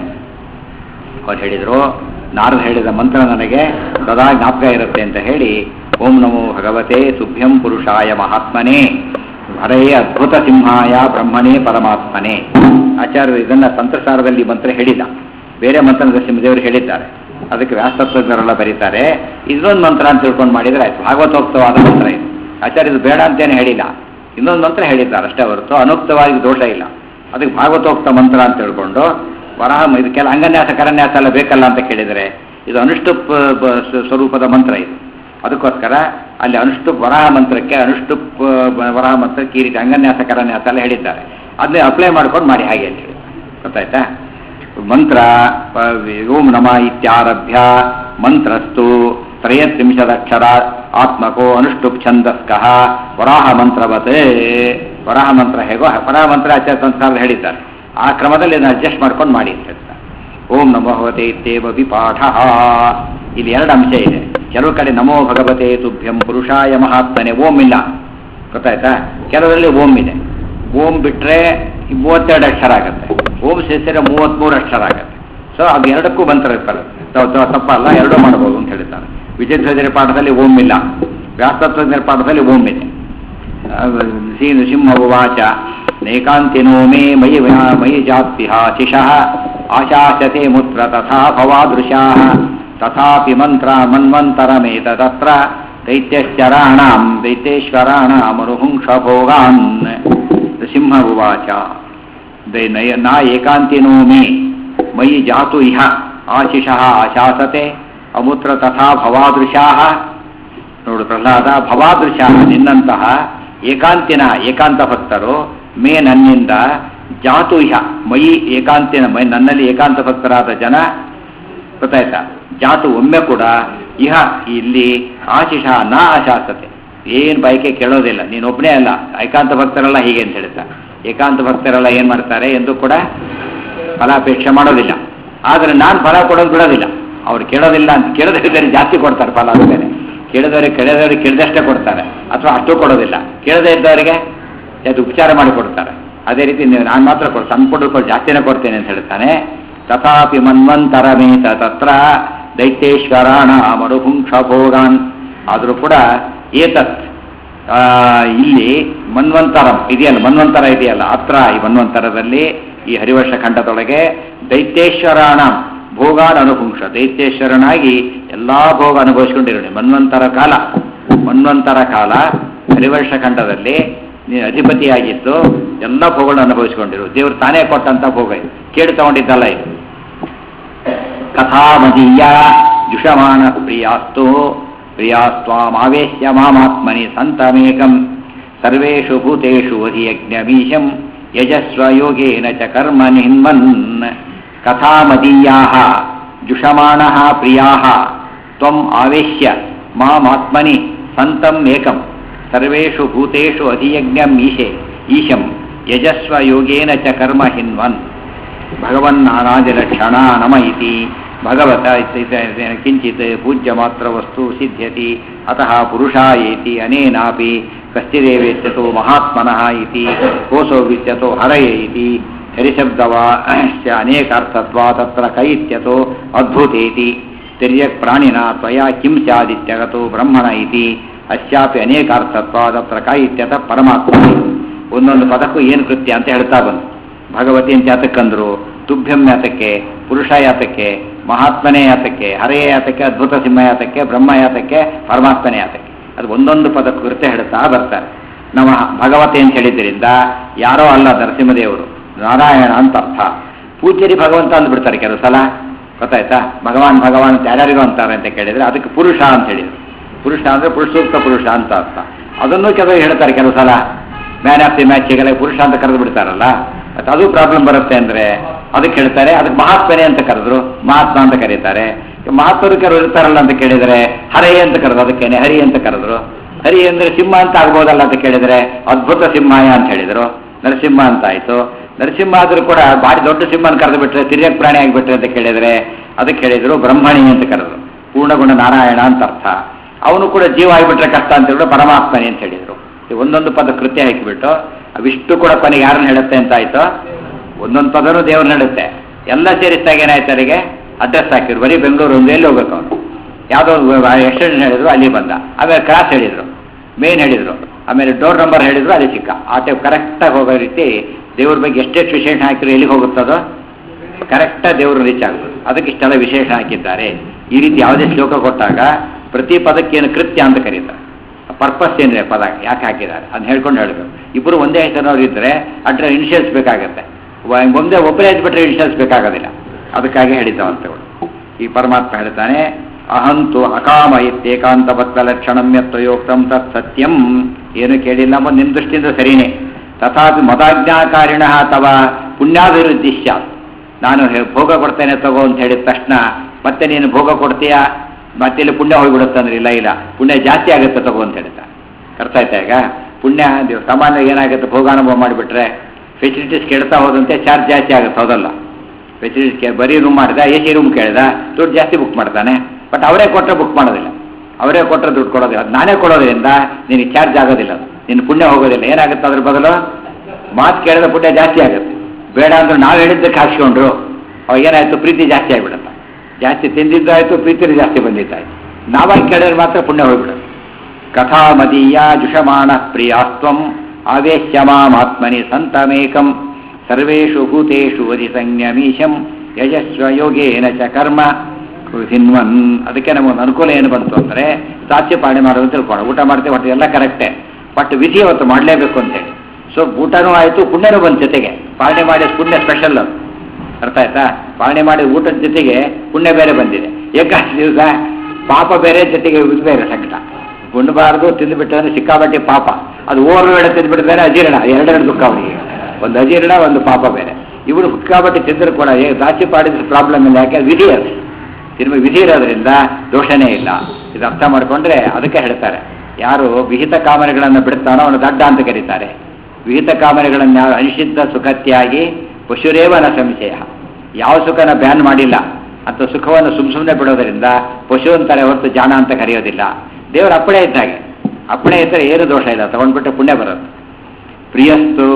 Speaker 1: ಅವ್ರು ಹೇಳಿದರು, ನಾರದ ಹೇಳಿದ ಮಂತ್ರ ನನಗೆ ಸದಾ ಜ್ಞಾಪಕ ಇರುತ್ತೆ ಅಂತ ಹೇಳಿ, ಓಂ ನಮೋ ಭಗವತೆ ತುಭ್ಯಂ ಪುರುಷಾಯ ಮಹಾತ್ಮನೇ ಹರೇ ಅದ್ಭುತ ಸಿಂಹಾಯ ಬ್ರಹ್ಮಣೇ ಪರಮಾತ್ಮನೇ. ಆಚಾರ್ಯರು ಇದನ್ನು ತಂತ್ರಸಾರದಲ್ಲಿ ಮಂತ್ರ ಹೇಳಿದ, ಬೇರೆ ಮಂತ್ರ ನರಸಿಂಹದೇವರು ಹೇಳಿದ್ದಾರೆ. ಅದಕ್ಕೆ ವ್ಯಾಸತತ್ವಜ್ಞರೆಲ್ಲ ಬರೀತಾರೆ. ಇದೊಂದು ಮಂತ್ರ ಅಂತ ತಿಳ್ಕೊಂಡು ಮಾಡಿದರೆ ಆಯ್ತು, ಭಾಗವತೋಕ್ತವಾದ ಮಂತ್ರ ಇದು. ಆಚಾರ್ಯರು ಬೇಡ ಅಂತೇನೆ ಹೇಳಿಲ್ಲ, ಇನ್ನೊಂದು ಮಂತ್ರ ಹೇಳಿದ್ದಾರೆ ಅಷ್ಟೇ ಹೊರತು ಅನುಕ್ತವಾಗಿ ದೋಷ ಇಲ್ಲ. ಅದಕ್ಕೆ ಭಾಗವತೋಕ್ತ ಮಂತ್ರ ಅಂತ ತಿಳ್ಕೊಂಡು ವರಹ ಇದಕ್ಕೆಲ್ಲ ಅಂಗನ್ಯಾಸ ಕರನ್ಯಾಸ ಎಲ್ಲ ಬೇಕಲ್ಲ ಅಂತ ಕೇಳಿದರೆ, ಇದು ಅನುಷ್ಠುಪ್ ಸ್ವರೂಪದ ಮಂತ್ರ ಇದು. ಅದಕ್ಕೋಸ್ಕರ ಅಲ್ಲಿ ಅನುಷ್ಠುಪ್ ವರಹ ಮಂತ್ರಕ್ಕೆ ಅನುಷ್ಠುಪ್ ವರಹ ಮಂತ್ರಕ್ಕೆ ಈ ರೀತಿ ಅಂಗನ್ಯಾಸ ಕರನ್ಯಾಸ ಎಲ್ಲ ಹೇಳಿದ್ದಾರೆ. ಅದನ್ನೇ ಅಪ್ಲೈ ಮಾಡ್ಕೊಂಡು ಮಾಡಿ ಹಾಗೆ ಅಂತ ಹೇಳಿ ಗೊತ್ತಾಯ್ತಾ. ಮಂತ್ರ ಓಂ ನಮ ಇತ್ಯಾರಭ್ಯ ಮಂತ್ರಸ್ತು ತ್ರಯತ್ರಿಂಶದಕ್ಷರ ಆತ್ಮಕೋ ಅನುಷ್ಠುಪ್ ಛಂದಸ್ಕಃ ವರಾಹ ಮಂತ್ರವತೇ. ವರಾಹ ಮಂತ್ರ ಹೇಗೋ ವರಾಹ ಮಂತ್ರ ಆಚಾರ್ಯ ಸಂಸ್ಕಾರದಲ್ಲಿ ಹೇಳಿದ್ದಾರೆ. ಆ ಕ್ರಮದಲ್ಲಿ ಅದನ್ನು ಅಡ್ಜಸ್ಟ್ ಮಾಡ್ಕೊಂಡು ಮಾಡಿ ಅಂತ ಹೇಳ್ತಾರೆ. ಓಂ ನಮೋ ಭಗವತೆ ಇತ್ಯೇವ ವಿಪಾಠ. ಇಲ್ಲಿ ಎರಡು ಅಂಶ ಇದೆ. ಕೆಲವು ಕಡೆ ನಮೋ ಭಗವತೆ ತುಭ್ಯಂ ಪುರುಷಾಯ ಮಹಾತ್ಮನೆ ಓಂ ಇಲ್ಲ, ಗೊತ್ತಾಯ್ತಾ. ಕೆಲವರಲ್ಲಿ ಓಂ ಇದೆ. ಓಂ ಬಿಟ್ಟರೆ ಮೂವತ್ತೆರಡು ಅಕ್ಷರ ಆಗುತ್ತೆ, ಓಂ ಸೇರಿಸಿದ್ರೆ ಮೂವತ್ತ್ಮೂರು ಅಕ್ಷರ ಆಗುತ್ತೆ. ಸೊ ಅದು ಎರಡಕ್ಕೂ ಮಂತ್ರ ಇರ್ತಾರೆ, ತಪ್ಪಲ್ಲ, ಎರಡೂ ಮಾಡ್ಬೋದು ಅಂತ ಹೇಳ್ತಾರೆ. ವಿಜಯಧ್ವಜರ ಪಾಠದಲ್ಲಿ ಓಂ ಇಲ್ಲ, ವ್ಯಾಸತತ್ವಜ್ಞರ ಪಾಠದಲ್ಲಿ ಓಂ ಇದೆ. ಶ್ರೀ ನೃಸಿಂಹ ಉವಾಚ ನೈಕಾಂತಿನೋ ಮೇ ಮಯಿ ಮಯಿ ಜಾತಿ ಶಿಶಃ ಆಶಾಸತೆ ಮುತ್ರ ತಥಾ ಭವಾದೃಶಾಃ ತಥಾಪಿ ಮಂತ್ರ ಮನ್ವಂತರಮೇತತ್ರ ದೈತ್ಯಶ್ಚರಾಣಾಂ ದೈತ್ಯೇಶ್ವರಾಣಾಂ ಅನುಹುಂಕ್ಷ ಭೋಗಾನ್. ನೃಸಿಂಹ ಉವಾಚ ನ ಏಕಾಂತಿನೋ ಮೇ ಮಯಿ ಜಾತು ಇಹ ಆಶಿಷಃ ಆಶಾಸತೆ ಅಮುತ್ರ ತಥಾ ಭವಾದೃಶಾಃ. ನೋಡು ಪ್ರಹ್ಲಾದ, ಭವಾದೃಶಾಃ ನಿನ್ನಂತಹ ಏಕಾಂತಿನ ಏಕಾಂತ ಭಕ್ತರು ಮೇ ನನ್ನಿಂದ ಜಾತು ಇಹ ಮಯಿ ಏಕಾಂತಿನ ಮೈ ನನ್ನಲ್ಲಿ ಏಕಾಂತ ಭಕ್ತರಾದ ಜನ ಗೊತ್ತಾಯ್ತಾ. ಜಾತು ಒಮ್ಮೆ ಕೂಡ ಇಹ ಇಲ್ಲಿ ಆಶಿಷ ನಾ ಆಶಾಸತೆ ಏನು ಬಯಕೆ ಕೇಳೋದಿಲ್ಲ. ನೀನೊಬ್ಬನೇ ಅಲ್ಲ, ಏಕಾಂತ ಭಕ್ತರೆಲ್ಲ ಹೀಗೆ ಅಂತ ಹೇಳ್ತಾ. ಏಕಾಂತ ಭಕ್ತರೆಲ್ಲ ಏನು ಮಾಡ್ತಾರೆ ಎಂದು ಕೂಡ ಫಲಾಪೇಕ್ಷೆ ಮಾಡೋದಿಲ್ಲ. ಆದರೆ ನಾನು ಫಲ ಕೊಡೋದು ಬಿಡೋದಿಲ್ಲ. ಅವ್ರು ಕೇಳೋದಿಲ್ಲ ಅಂತ ಕೇಳೋದಿದ್ದರೆ ಜಾಸ್ತಿ ಕೊಡ್ತಾರೆ ಫಲ. ಅಂತಾನೆ ಕೇಳಿದವ್ರಿಗೆ ಕೇಳಿದವ್ರಿಗೆ ಕೇಳಿದಷ್ಟೇ ಕೊಡ್ತಾರೆ, ಅಥವಾ ಅಷ್ಟು ಕೊಡೋದಿಲ್ಲ. ಕೇಳದೇ ಇದ್ದವರಿಗೆ ಅದು ಉಪಚಾರ ಮಾಡಿ ಕೊಡ್ತಾರೆ. ಅದೇ ರೀತಿ ನೀವು ನಾನು ಮಾತ್ರ ಕೊಡು ಸಣ್ಣ ಕೊಟ್ಟು ಜಾಸ್ತಿನೇ ಕೊಡ್ತೇನೆ ಅಂತ ಹೇಳ್ತಾನೆ. ತಥಾಪಿ ಮನ್ವಂತರಮೇತ ತತ್ರ ದೈತ್ಯೇಶ್ವರಾಣ ಮರುಹುಂಕ್ಷ ಭೋಗಾನ್. ಆದರೂ ಕೂಡ ಏತತ್ ಇಲ್ಲಿ ಮನ್ವಂತರಂ ಇದೆಯಲ್ಲ, ಮನ್ವಂತರ ಇದೆಯಲ್ಲ, ಅತ್ರ ಈ ಮನ್ವಂತರದಲ್ಲಿ ಈ ಹರಿವರ್ಷ ಖಂಡದೊಳಗೆ ದೈತ್ಯೇಶ್ವರಾಣ ಭೋಗಾನ್ ಅನುಹುಂಕ್ಷ, ದೈತ್ಯೇಶ್ವರನಾಗಿ ಎಲ್ಲಾ ಭೋಗ ಅನುಭವಿಸ್ಕೊಂಡಿರೋಣ. ಮನ್ವಂತರ ಕಾಲ ಮನ್ವಂತರ ಕಾಲ ಹರಿವರ್ಷ ಖಂಡದಲ್ಲಿ ನೀನು ಅಧಿಪತಿಯಾಗಿದ್ದು ಎಲ್ಲ ಭೋಗಗಳನ್ನು ಅನುಭವಿಸಿಕೊಂಡಿರು. ದೇವರು ತಾನೇ ಕೊಟ್ಟಂತ ಭೋಗ ಇದು, ಕೇಳಿ ತಗೊಂಡಿದ್ದಲ್ಲ ಇದು. ಕಥಾಮದೀಯ ಜುಷಮಾಣ ಪ್ರಿಯಾಸ್ತು ಪ್ರಿಯಾಸ್ವಾಮಾವೇಶ್ಯ ಮಾಮಾತ್ಮನಿ ಸಂತಮೇಕಂ ಸರ್ವೇಷು ಭೂತೇಷು ಅಧಿಯಜ್ಞಮೀಶಂ ಯಜಸ್ವ ಯೋಗೇನ ಚ ಕರ್ಮ ನಿನ್ಮನ್. ಕಥಾಮದೀಯಾಃ ಜುಷಮಾಣಃ ಪ್ರಿಯಾಃ ತ್ವಂ ಆವೇಶ್ಯ ಮಾಮಾತ್ಮನಿ ಸಂತಂ ಏಕಂ ಸರ್ವೇಷು ಭೂತೇಷು ಅಧಿಯಜ್ಞಂ ಈಶೆ ಈಶಂ ಯಜಸ್ವ ಯೋಗೇನ ಚ ಕರ್ಮ ಹಿನ್ವನ್. ಭಗವನ್ನಾನಾದಿಲಕ್ಷಣ ನಮ ಇತಿ ಭಗವತ ಕಿಂಚಿತ್ ಪೂಜ್ಯ ಮಾತ್ರ ವಸ್ತು ಸಿದ್ಧ್ಯತಿ ಅತಃ ಪುರುಷಾಯೇತಿ ಅನೇನಾಪಿ ಕಶ್ಚಿದೇವೇತ್ಯತೋ ಮಹಾತ್ಮನಃ ಇತಿ ಕೋಸೋ ವಿದ್ಯತೋ ಹರಯೇ ಇತಿ ಹರಿಶಬ್ದವಾ ಅನೇಕಾರ್ಥತ್ವಾ ತತ್ರ ಕೈ ಇತ್ಯತೋ ಅದ್ಭುತೇತಿ ತಿರ್ಯಕ್ ಪ್ರಾಣಿನ ತ್ವಯಾ ಕಿಂ ಸ್ಯಾದಿತ್ಯಗತೋ ಬ್ರಹ್ಮಣ ಇತಿ ಅಸ್ಯಾಪಿ ಅನೇಕಾರ್ಥತ್ವ ತತ್ರ ಕೈ ಇತ್ಯತ ಪರಮಾತ್ಮ. ಒಂದೊಂದು ಪದಕ್ಕೂ ಏನು ಕೃತ್ಯ ಅಂತ ಹೇಳ್ತಾ ಬಂದು. ಭಗವತಿ ಅಂತ ಯಾತಕ್ಕಂದ್ರು, ತುಭ್ಯಂ ಯಾತಕ್ಕೆ, ಪುರುಷ ಯಾತಕ್ಕೆ, ಮಹಾತ್ಮನೇ ಯಾತಕ್ಕೆ, ಹರೆಯ ಯಾತಕ್ಕೆ, ಅದ್ಭುತ ಸಿಂಹ ಯಾತಕ್ಕೆ, ಬ್ರಹ್ಮ ಯಾತಕ್ಕೆ, ಪರಮಾತ್ಮನೇ ಯಾತಕ್ಕೆ, ಅದು ಒಂದೊಂದು ಪದಕ್ಕೂ ಕೃತ್ಯ ಹೇಳ್ತಾ ಬರ್ತಾರೆ. ನಮ್ಮ ಭಗವತಿ ಅಂತ ಹೇಳಿದ್ರಿಂದ ಯಾರೋ ಅಲ್ಲ ನರಸಿಂಹದೇವರು, ನಾರಾಯಣ ಅಂತ ಅರ್ಥ. ಪೂಜ್ಯರಿ ಭಗವಂತ ಅಂದ್ಬಿಡ್ತಾರೆ ಕೆಲವು ಸಲ, ಗೊತ್ತಾಯ್ತಾ. ಭಗವಾನ್ ಭಗವಾನ್ ಅಂತ ಯಾರ್ಯಾರಿಗೂ ಅಂತಾರೆ ಅಂತ ಕೇಳಿದ್ರೆ ಅದಕ್ಕೆ ಪುರುಷ ಅಂತ ಹೇಳಿದ್ರು. ಪುರುಷ ಅಂದರೆ ಪುರುಷೋಕ್ತ ಪುರುಷ ಅಂತ ಅರ್ಥ. ಅದನ್ನು ಕೆಲವು ಹೇಳ್ತಾರೆ ಕೆಲವು ಸಲ, ಮ್ಯಾನ್ ಆಫ್ ದಿ ಮ್ಯಾಚ್ಗೆಲ್ಲ ಪುರುಷ ಅಂತ ಕರೆದು ಬಿಡ್ತಾರಲ್ಲ, ಮತ್ತು ಅದು ಪ್ರಾಬ್ಲಮ್ ಬರುತ್ತೆ ಅಂದರೆ ಅದಕ್ಕೆ ಹೇಳ್ತಾರೆ ಅದಕ್ಕೆ ಮಹಾತ್ಮನೇ ಅಂತ ಕರೆದ್ರು, ಮಹಾತ್ಮ ಅಂತ ಕರೀತಾರೆ. ಮಹಾತ್ಮರು ಕೆಲವರು ಇರ್ತಾರಲ್ಲ ಅಂತ ಕೇಳಿದರೆ ಹರೇ ಅಂತ ಕರೆದು ಅದಕ್ಕೇನೆ ಹರಿ ಅಂತ ಕರೆದ್ರು. ಹರಿ ಅಂದರೆ ಸಿಂಹ ಅಂತ ಆಗ್ಬೋದಲ್ಲ ಅಂತ ಕೇಳಿದರೆ ಅದ್ಭುತ ಸಿಂಹಾಯ ಅಂತ ಹೇಳಿದರು. ನರಸಿಂಹ ಅಂತ ಆಯಿತು. ನರಸಿಂಹ ಆದರೂ ಕೂಡ ಭಾರಿ ದೊಡ್ಡ ಸಿಂಹನ ಕರೆದು ಬಿಟ್ರೆ ತಿರ್ಯಕ್ ಪ್ರಾಣಿ ಆಗಿಬಿಟ್ರೆ ಅಂತ ಕೇಳಿದರೆ ಅದಕ್ಕೆ ಹೇಳಿದರು ಬ್ರಹ್ಮಣಿ ಅಂತ ಕರೆದರು. ಪೂರ್ಣಗುಣ ನಾರಾಯಣ ಅಂತ ಅರ್ಥ. ಅವನು ಕೂಡ ಜೀವ ಆಗಿಬಿಟ್ರೆ ಕಷ್ಟ ಅಂತ ಹೇಳಿದ್ರು ಪರಮಾತ್ಮನಿ ಅಂತ ಹೇಳಿದರು. ಒಂದೊಂದು ಪದ ಕೃತ್ಯ ಹಾಕಿಬಿಟ್ಟು ಅವಿಷ್ಟು ಕೂಡ ಕೊನೆಗೆ ಯಾರನ್ನ ಹೇಳುತ್ತೆ ಅಂತ ಆಯಿತು, ಒಂದೊಂದು ಪದನೂ ದೇವ್ರನ್ನ ಹೇಳುತ್ತೆ. ಎಲ್ಲ ಸೇರಿಸಿದಾಗ ಏನಾಯ್ತು ಅವರಿಗೆ ಅಡ್ರೆಸ್ ಹಾಕಿದ್ರು. ಬರೀ ಬೆಂಗಳೂರು ಒಂದು ಎಲ್ಲಿ ಹೋಗ್ಬೇಕು ಅವನು, ಯಾವುದೋ ಎಕ್ಸ್ಟೆನ್ಷನ್ ಹೇಳಿದ್ರು ಅಲ್ಲಿ ಬಂದ, ಆಮೇಲೆ ಕ್ರಾಸ್ ಹೇಳಿದರು, ಮೇನ್ ಹೇಳಿದರು, ಆಮೇಲೆ ಡೋರ್ ನಂಬರ್ ಹೇಳಿದ್ರು ಅಲ್ಲಿ ಸಿಕ್ಕ. ಆ ಟೈಪ್ ಕರೆಕ್ಟಾಗಿ ಹೋಗೋ ರೀತಿ ದೇವ್ರ ಬಗ್ಗೆ ಎಷ್ಟೆಷ್ಟು ವಿಶೇಷ ಹಾಕಿದ್ರು ಎಲ್ಲಿಗೆ ಹೋಗುತ್ತದೋ ಕರೆಕ್ಟಾಗಿ ದೇವರು ರೀಚ್ ಆಗೋದು. ಅದಕ್ಕೆ ಇಷ್ಟೆಲ್ಲ ವಿಶೇಷ ಹಾಕಿದ್ದಾರೆ. ಈ ರೀತಿ ಯಾವುದೇ ಶ್ಲೋಕ ಕೊಟ್ಟಾಗ ಪ್ರತಿ ಪದಕ್ಕೇನು ಕೃತ್ಯ ಅಂತ ಕರೀತಾರೆ. ಪರ್ಪಸ್ ಏನಿದೆ ಪದ ಯಾಕೆ ಹಾಕಿದ್ದಾರೆ ಅದನ್ನ ಹೇಳ್ಕೊಂಡು ಹೇಳಬೇಕು. ಇಬ್ಬರು ಒಂದೇ ಹೆಸರಿನವ್ರು ಇದ್ದರೆ ಅಡ್ರೆ ಇನಿಷಿಯಲ್ಸ್ ಬೇಕಾಗತ್ತೆ. ಒಂದೇ ಒಬ್ಬರೇ ಬಿಟ್ಟರೆ ಇನಿಷಿಯಲ್ಸ್ ಬೇಕಾಗೋದಿಲ್ಲ. ಅದಕ್ಕಾಗಿ ಹೇಳಿದ್ದವಂತಗಳು. ಈ ಪರಮಾತ್ಮ ಹೇಳ್ತಾನೆ ಅಹಂತು ಅಕಾಮ ಇತ್ಯೇಕಾಂತ ಬದ್ಧ ಲಕ್ಷಣಂ ಯತ್ವಯೋಕ್ತಂ ತತ್ ಸತ್ಯಂ. ಏನು ಕೇಳಿಲ್ಲ ಮತ್ತು ನಿಮ್ಮ ದೃಷ್ಟಿಯಿಂದ ಸರಿಯೇ. ತಥಾಪಿ ಮದಾಜ್ಞಾಕಾರಿಣ ಅಥವಾ ಪುಣ್ಯಾಭಿವೃದ್ಧಿ ಸ್ಯಾತ್. ನಾನು ಭೋಗ ಕೊಡ್ತೇನೆ ತಗೋ ಅಂತ ಹೇಳಿದ ತಕ್ಷಣ ಮತ್ತೆ ನೀನು ಭೋಗ ಕೊಡ್ತೀಯಾ ಮತ್ತೆ ಇಲ್ಲಿ ಪುಣ್ಯ ಹೋಗಿಬಿಡುತ್ತೆ ಅಂದ್ರೆ ಇಲ್ಲ ಇಲ್ಲ ಪುಣ್ಯ ಜಾಸ್ತಿ ಆಗುತ್ತೆ ತಗೋ ಅಂತ ಹೇಳ್ತಾ. ಅರ್ಥ ಆಯ್ತಾ? ಈಗ ಪುಣ್ಯ ಸಾಮಾನ್ಯ ಏನಾಗುತ್ತೆ, ಭೋಗಾನುಭವ ಮಾಡಿಬಿಟ್ರೆ ಫೆಸಿಲಿಟೀಸ್ ಕೆಡ್ತಾ ಹೋದಂತೆ ಚಾರ್ಜ್ ಜಾಸ್ತಿ ಆಗುತ್ತೆ. ಹೌದಲ್ಲ? ಫೆಸಿಲಿಟೀಸ್ ಬರೀ ರೂಮ್ ಮಾಡಿದ, ಎ ಸಿ ರೂಮ್ ಕೇಳಿದ, ದುಡ್ಡು ಜಾಸ್ತಿ ಬುಕ್ ಮಾಡ್ತಾನೆ. ಬಟ್ ಅವರೇ ಕೊಟ್ಟರೆ ಬುಕ್ ಮಾಡೋದಿಲ್ಲ, ಅವರೇ ಕೊಟ್ಟರೆ ದುಡ್ಡು ಕೊಡೋದಿಲ್ಲ. ಅದು ನಾನೇ ಕೊಡೋದ್ರಿಂದ ನಿನಗೆ ಚಾರ್ಜ್ ಆಗೋದಿಲ್ಲ, ಅದು ನಿನ್ನ ಪುಣ್ಯ ಹೋಗೋದಿಲ್ಲ. ಏನಾಗುತ್ತೆ ಅದ್ರ ಬದಲು ಮಾತು ಕೇಳಿದ ಪುಣ್ಯ ಜಾಸ್ತಿ ಆಗುತ್ತೆ. ಬೇಡ ಅಂದ್ರೆ ನಾವು ಹೇಳಿದ್ದಕ್ಕೆ ಹಾಕ್ಸ್ಕೊಂಡ್ರು ಅವಾಗ ಏನಾಯಿತು, ಪ್ರೀತಿ ಜಾಸ್ತಿ ಆಗಿಬಿಡುತ್ತೆ. ಜಾಸ್ತಿ ತಿಂದಿದ್ದಾಯಿತು, ಪ್ರೀತಿ ಜಾಸ್ತಿ ಬಂದಿದ್ದಾಯಿತು. ನಾವಾಗಿ ಕೇಳಿದ್ರೆ ಮಾತ್ರ ಪುಣ್ಯ ಹೋಗ್ಬಿಡುತ್ತೆ. ಕಥಾ ಮದೀಯ ಜುಷಮಾಣ ಪ್ರಿಯಾಸ್ತ್ವಂ ಆವೇಶ್ಯಮಾತ್ಮನಿ ಸಂತಮೇಕಂ ಸರ್ವೇಷು ಭೂತೇಷು ಅಧಿಸಂಯಮೀಶಂ ಯಜಸ್ವ ಯೋಗೇನ ಚ ಕರ್ಮ ಹಿನ್ವನ್. ಅದಕ್ಕೆ ನಮಗೊಂದು ಅನುಕೂಲ ಏನು ಬಂತು ಅಂದರೆ ಸಾಧ್ಯ ಪಾಲನೆ ಮಾಡೋದು ತಿಳ್ಕೊಳ್ಳೋ. ಊಟ ಮಾಡ್ತೇವೆ ಹೊಟ್ಟೆ ಎಲ್ಲ ಕರೆಕ್ಟೇ, ಬಟ್ ವಿಧಿ ಅವತ್ತು ಮಾಡಲೇಬೇಕು ಅಂತೇಳಿ. ಸೊ ಊಟನೂ ಆಯಿತು, ಪುಣ್ಯನೂ ಬಂದ ಜೊತೆಗೆ. ಪಾಲನೆ ಮಾಡಿ ಪುಣ್ಯ ಸ್ಪೆಷಲ್. ಅರ್ಥ ಆಯ್ತಾ? ಪಾಲನೆ ಮಾಡಿ ಊಟದ ಜೊತೆಗೆ ಪುಣ್ಯ ಬೇರೆ ಬಂದಿದೆ. ಏಕಾದಶಿ ದಿವಸ ಪಾಪ ಬೇರೆ, ಜೊತೆಗೆ ಇದು ಬೇರೆ ಸಂಕಟ. ಉಣ್ಣಬಾರ್ದು, ತಿಂದುಬಿಟ್ಟಂದ್ರೆ ಸಿಕ್ಕಾಬಟ್ಟೆ ಪಾಪ. ಅದು ಓವರ್ ಬೇಡ ತಿಂದುಬಿಟ್ಟು ಬೇರೆ ಅಜೀರ್ಣ, ಎರಡೆರಡು ದುಃಖ ಅವರಿಗೆ. ಒಂದು ಅಜೀರ್ಣ, ಒಂದು ಪಾಪ ಬೇರೆ. ಇವರು ಸಿಕ್ಕಾಬಟ್ಟೆ ತಿಂದರೂ ಕೂಡ ದಾಚಿ ಪಾಡಿದ ಪ್ರಾಬ್ಲಮ್ ಇಲ್ಲ. ಯಾಕೆ? ವಿಧಿ ಅದು. ತಿರುಗಿ ವಿಧಿ ಇರೋದ್ರಿಂದ ದೋಷನೇ ಇಲ್ಲ. ಇದು ಅರ್ಥ ಮಾಡಿಕೊಂಡ್ರೆ ಅದಕ್ಕೆ ಹೇಳ್ತಾರೆ, ಯಾರು ವಿಹಿತ ಕಾಮನೆಗಳನ್ನು ಬಿಡ್ತಾನೋ ಅವನು ದಡ್ಡ ಅಂತ ಕರೀತಾರೆ. ವಿಹಿತ ಕಾಮನೆಗಳನ್ನು ಯಾವ ಅನಿಷಿದ್ಧ ಸುಖತ್ಯಾಗಿ ಪಶುರೇವನ ಸಂಶಯ. ಯಾವ ಸುಖನ ಬ್ಯಾನ್ ಮಾಡಿಲ್ಲ ಅಂತ ಸುಖವನ್ನು ಸುಮ್ ಸುಮ್ಮನೆ ಬಿಡೋದರಿಂದ ಪಶು ಅಂತಾರೆ ಹೊರತು ಜಾಣ ಅಂತ ಕರೆಯೋದಿಲ್ಲ. ದೇವರ ಅಪ್ಪಣೆ ಇದ್ದಾಗೆ, ಅಪ್ಪಣೆ ಇದ್ದರೆ ಏನು ದೋಷ ಇಲ್ಲ, ತಗೊಂಡ್ಬಿಟ್ಟು ಪುಣ್ಯ ಬರುತ್ತೆ. ಪ್ರಿಯಸ್ತು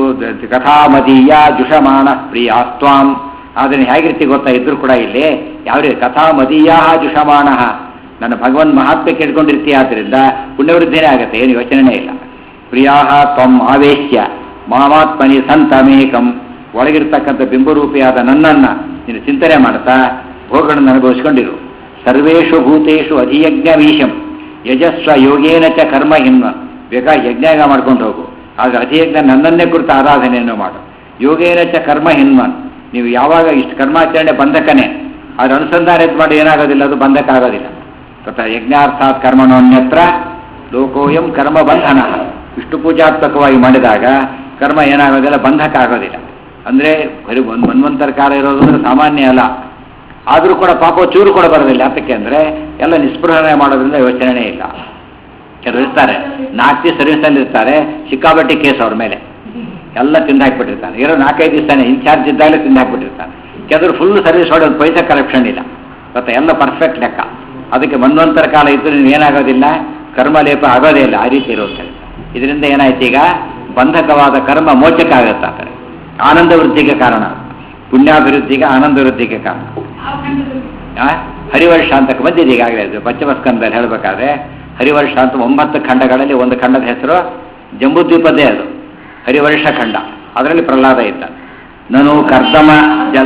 Speaker 1: ಕಥಾಮದೀಯ ಜುಷಮಾಣ ಪ್ರಿಯಾಸ್ತ್ವಾಂ. ಆದರೆ ಹೇಗಿರ್ತಿ ಗೊತ್ತಾ ಇದ್ರೂ ಕೂಡ ಇಲ್ಲಿ ಯಾವ ರೀತಿ ಕಥಾಮದೀಯ ಜುಷಮಾಣ, ನನ್ನ ಭಗವನ್ ಮಹಾತ್ಮೆ ಕೇಳ್ಕೊಂಡಿರ್ತೀಯ, ಆದ್ದರಿಂದ ಪುಣ್ಯವೃದ್ಧಿನೇ ಆಗುತ್ತೆ, ಏನು ಯೋಚನೆನೇ ಇಲ್ಲ. ಪ್ರಿಯಾ ತ್ವಂ ಆವೇಶ್ಯ ಮಾಮಾತ್ಮನಿ ಸಂತಮೇಕಂ. ಒಳಗಿರ್ತಕ್ಕಂಥ ಬಿಂಬರೂಪಿಯಾದ ನನ್ನನ್ನು ನೀನು ಚಿಂತನೆ ಮಾಡ್ತಾ ಭೋಗಗಳನ್ನು ಅನುಭವಿಸ್ಕೊಂಡಿರು. ಸರ್ವೇಷು ಭೂತೇಷು ಅಧಿಯಜ್ಞವೀಶಂ ಯಜಸ್ವ ಯೋಗೇನ ಚ ಕರ್ಮ ಹಿನ್ವ. ಬೇಕಾಗಿ ಯಜ್ಞ ಮಾಡ್ಕೊಂಡು ಹೋಗು, ಆದರೆ ಅಧಿಯಜ್ಞ ನನ್ನನ್ನೇ ಕುರಿತು ಆರಾಧನೆಯನ್ನು ಮಾಡು. ಯೋಗೇನ ಚ ಕರ್ಮ ಹಿನ್ವನ್. ನೀವು ಯಾವಾಗ ಇಷ್ಟು ಕರ್ಮಾಚರಣೆ ಬಂಧಕನೇ, ಅದ್ರ ಅನುಸಂಧಾನ ಎದ್ದು ಮಾಡಿ ಏನಾಗೋದಿಲ್ಲ, ಅದು ಬಂಧಕ ಆಗೋದಿಲ್ಲ. ತಥಾ ಯಜ್ಞಾರ್ಥಾತ್ ಕರ್ಮಣೋನ್ಯತ್ರ ಲೋಕೋಯಂ ಕರ್ಮ ಬಂಧನ. ವಿಷ್ಣು ಪೂಜಾತ್ಮಕವಾಗಿ ಮಾಡಿದಾಗ ಕರ್ಮ ಏನಾಗೋದಿಲ್ಲ, ಬಂಧಕ ಆಗೋದಿಲ್ಲ. ಅಂದರೆ ಬರೀ ಒಂದು ಮನ್ವಂತರ ಕಾಲ ಇರೋದು ಅಂದರೆ ಸಾಮಾನ್ಯ ಅಲ್ಲ. ಆದರೂ ಕೂಡ ಪಾಪ ಚೂರು ಕೂಡ ಬರೋದಿಲ್ಲ. ಯಾತಕ್ಕೆ ಅಂದರೆ ಎಲ್ಲ ನಿಸ್ಪೃಹಣೆ ಮಾಡೋದ್ರಿಂದ ಯೋಚನೆ ಇಲ್ಲ. ಕೆಲವರು ಇರ್ತಾರೆ ನಾಲ್ಕು ದಿವಸ ಸರ್ವಿಸಲ್ಲಿ ಇರ್ತಾರೆ, ಸಿಕ್ಕಾಬಟ್ಟೆ ಕೇಸ್ ಅವ್ರ ಮೇಲೆ ಎಲ್ಲ ತಿಂದು ಹಾಕ್ಬಿಟ್ಟಿರ್ತಾನೆ. ಇರೋ ನಾಲ್ಕೈದು ದಿವಸನೇ ಇನ್ಚಾರ್ಜ್ ಇದ್ದಾಗಲೇ ತಿಂದು ಹಾಕ್ಬಿಟ್ಟಿರ್ತಾನೆ. ಕೆಲವರು ಫುಲ್ ಸರ್ವಿಸ್ ಮಾಡಿ ಒಂದು ಪೈಸಾ ಕರಪ್ಷನ್ ಇಲ್ಲ, ಗೊತ್ತಾ? ಎಲ್ಲ ಪರ್ಫೆಕ್ಟ್ ಲೆಕ್ಕ. ಅದಕ್ಕೆ ಮನ್ವಂತರ ಕಾಲ ಇದ್ದು ನೀವು ಏನಾಗೋದಿಲ್ಲ, ಕರ್ಮಲೇಪ ಆಗೋದೇ ಇಲ್ಲ. ಆ ರೀತಿ ಇರೋದು ಇದರಿಂದ ಏನಾಯ್ತು, ಈಗ ಬಂಧಕವಾದ ಕರ್ಮ ಮೋಚಕ ಆಗುತ್ತೆ. ಆ ಕಡೆ ಆನಂದ ವೃದ್ಧಿಗೆ ಕಾರಣ, ಪುಣ್ಯಾಭಿವೃದ್ಧಿಗೆ ಆನಂದ ವೃದ್ಧಿಗೆ ಕಾರಣ. ಹರಿವರ್ಷ ಅಂತಕ್ಕೆ ಬಂದಿದೆ ಈಗಾಗಲೇ. ಅದು ಪಂಚಮಸ್ಕಂದಲ್ಲಿ ಹೇಳಬೇಕಾದ್ರೆ ಹರಿವರ್ಷ ಅಂತ ಒಂಬತ್ತು ಖಂಡಗಳಲ್ಲಿ ಒಂದು ಖಂಡದ ಹೆಸರು ಜಂಬೂದ್ವೀಪದೇ, ಅದು ಹರಿವರ್ಷ ಖಂಡ. ಅದರಲ್ಲಿ ಪ್ರಹ್ಲಾದ ಇದ್ದ. ನಾನು ಕರ್ದಮ ಜಲ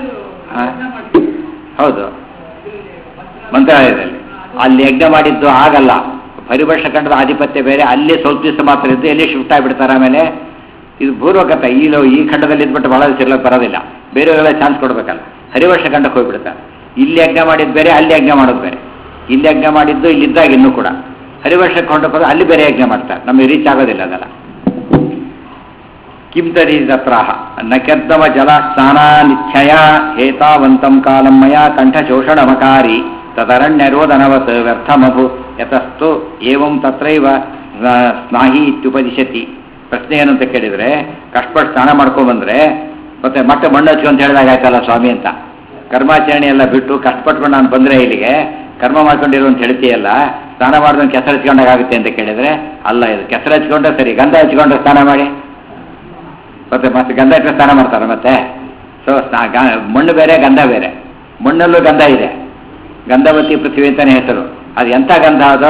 Speaker 1: ಹೌದು ಮಂತ್ರಾಲಯದಲ್ಲಿ ಅಲ್ಲಿ ಯಜ್ಞ ಮಾಡಿದ್ದು ಆಗಲ್ಲ. ಹರಿವರ್ಷ ಖಂಡದ ಆಧಿಪತ್ಯ ಬೇರೆ, ಅಲ್ಲಿ ಸ್ವಲ್ಪ ದಿವಸ ಮಾತ್ರ ಇದ್ದು ಎಲ್ಲಿ ಶಿಫ್ಟ್ ಆಗಿಬಿಡ್ತಾರೆ. ಆಮೇಲೆ ಇದು ಪೂರ್ವಕತ ಈ ಈ ಖಂಡದಲ್ಲಿ ಇದ್ಬಿಟ್ಟು ಬಹಳ ದಿವಸ ಇರ್ಲಿಕ್ಕೆ ಬರೋದಿಲ್ಲ, ಬೇರೆಯವರೆಲ್ಲ ಚಾನ್ಸ್ ಕೊಡಬೇಕಲ್ಲ. ಹರಿವರ್ಷ ಖಂಡಕ್ಕೆ ಹೋಗ್ಬಿಡ್ತಾರೆ. ಇಲ್ಲಿ ಯಜ್ಞ ಮಾಡಿದ್ದು ಬೇರೆ, ಅಲ್ಲಿ ಯಜ್ಞ ಮಾಡೋದು ಬೇರೆ. ಇಲ್ಲಿ ಯಜ್ಞ ಮಾಡಿದ್ದು ಇಲ್ಲಿದ್ದಾಗ ಇನ್ನೂ ಕೂಡ ಹರಿವರ್ಷಕ್ಕೆ ಕೊಂಡೋಗ ಅಲ್ಲಿ ಬೇರೆ ಯಜ್ಞ ಮಾಡ್ತಾರೆ, ನಮಗೆ ರೀಚ್ ಆಗೋದಿಲ್ಲ ಅದೆಲ್ಲ. ಕಿಂ ತರಿ ತತ್ರಾಹ ನ ಕೆದ್ದಮ ಜಲ ಸ್ನಾನ ನಿಚ್ಛಯ ಹೇತಾವಂತಂ ಕಾಲಂ ಮಯ ಕಂಠಶೋಷಣಮಕಾರಿ ತದರಣ್ಯರೋಧನವತ್ ವ್ಯರ್ಥಮಭು ಯತಸ್ತು ಏವಂ ತತ್ರೈವ ಸ್ನಾಹಿ ಇತ್ಯುಪದಿಶತಿ. ಪ್ರಶ್ನೆ ಏನು ಅಂತ ಕೇಳಿದರೆ, ಕಷ್ಟಪಟ್ಟು ಸ್ನಾನ ಮಾಡ್ಕೊಂಡ್ಬಂದ್ರೆ ಮತ್ತೆ ಮತ್ತೆ ಮಣ್ಣು ಹಚ್ಚು ಅಂತ ಹೇಳಿದಾಗ ಆಯ್ತಲ್ಲ ಸ್ವಾಮಿ ಅಂತ. ಕರ್ಮಾಚರಣೆ ಎಲ್ಲ ಬಿಟ್ಟು ಕಷ್ಟಪಟ್ಕೊಂಡು ನಾನು ಬಂದರೆ ಇಲ್ಲಿಗೆ ಕರ್ಮ ಮಾಡ್ಕೊಂಡಿರು ಅಂತ ಹೇಳ್ತೀಯಲ್ಲ, ಸ್ನಾನ ಮಾಡಿದ್ರೆ ಕೆಸರು ಹಚ್ಕೊಂಡಾಗ ಆಗುತ್ತೆ ಅಂತ ಕೇಳಿದರೆ ಅಲ್ಲ, ಇದು ಕೆಸರು ಹಚ್ಕೊಂಡ್ರೆ ಸರಿ, ಗಂಧ ಹಚ್ಕೊಂಡ್ರೆ ಸ್ನಾನ ಮಾಡಿ ಮತ್ತೆ ಮತ್ತೆ ಗಂಧ ಹಚ್ಚಿ ಸ್ನಾನ ಮಾಡ್ತಾರೆ ಮತ್ತೆ. ಸೊ ಮಣ್ಣು ಬೇರೆ ಗಂಧ ಬೇರೆ. ಮಣ್ಣಲ್ಲೂ ಗಂಧ ಇದೆ, ಗಂಧವತಿ ಪೃಥ್ವಿ ಅಂತಾನೆ ಹೆಸರು. ಅದು ಎಂಥ ಗಂಧ ಅದು?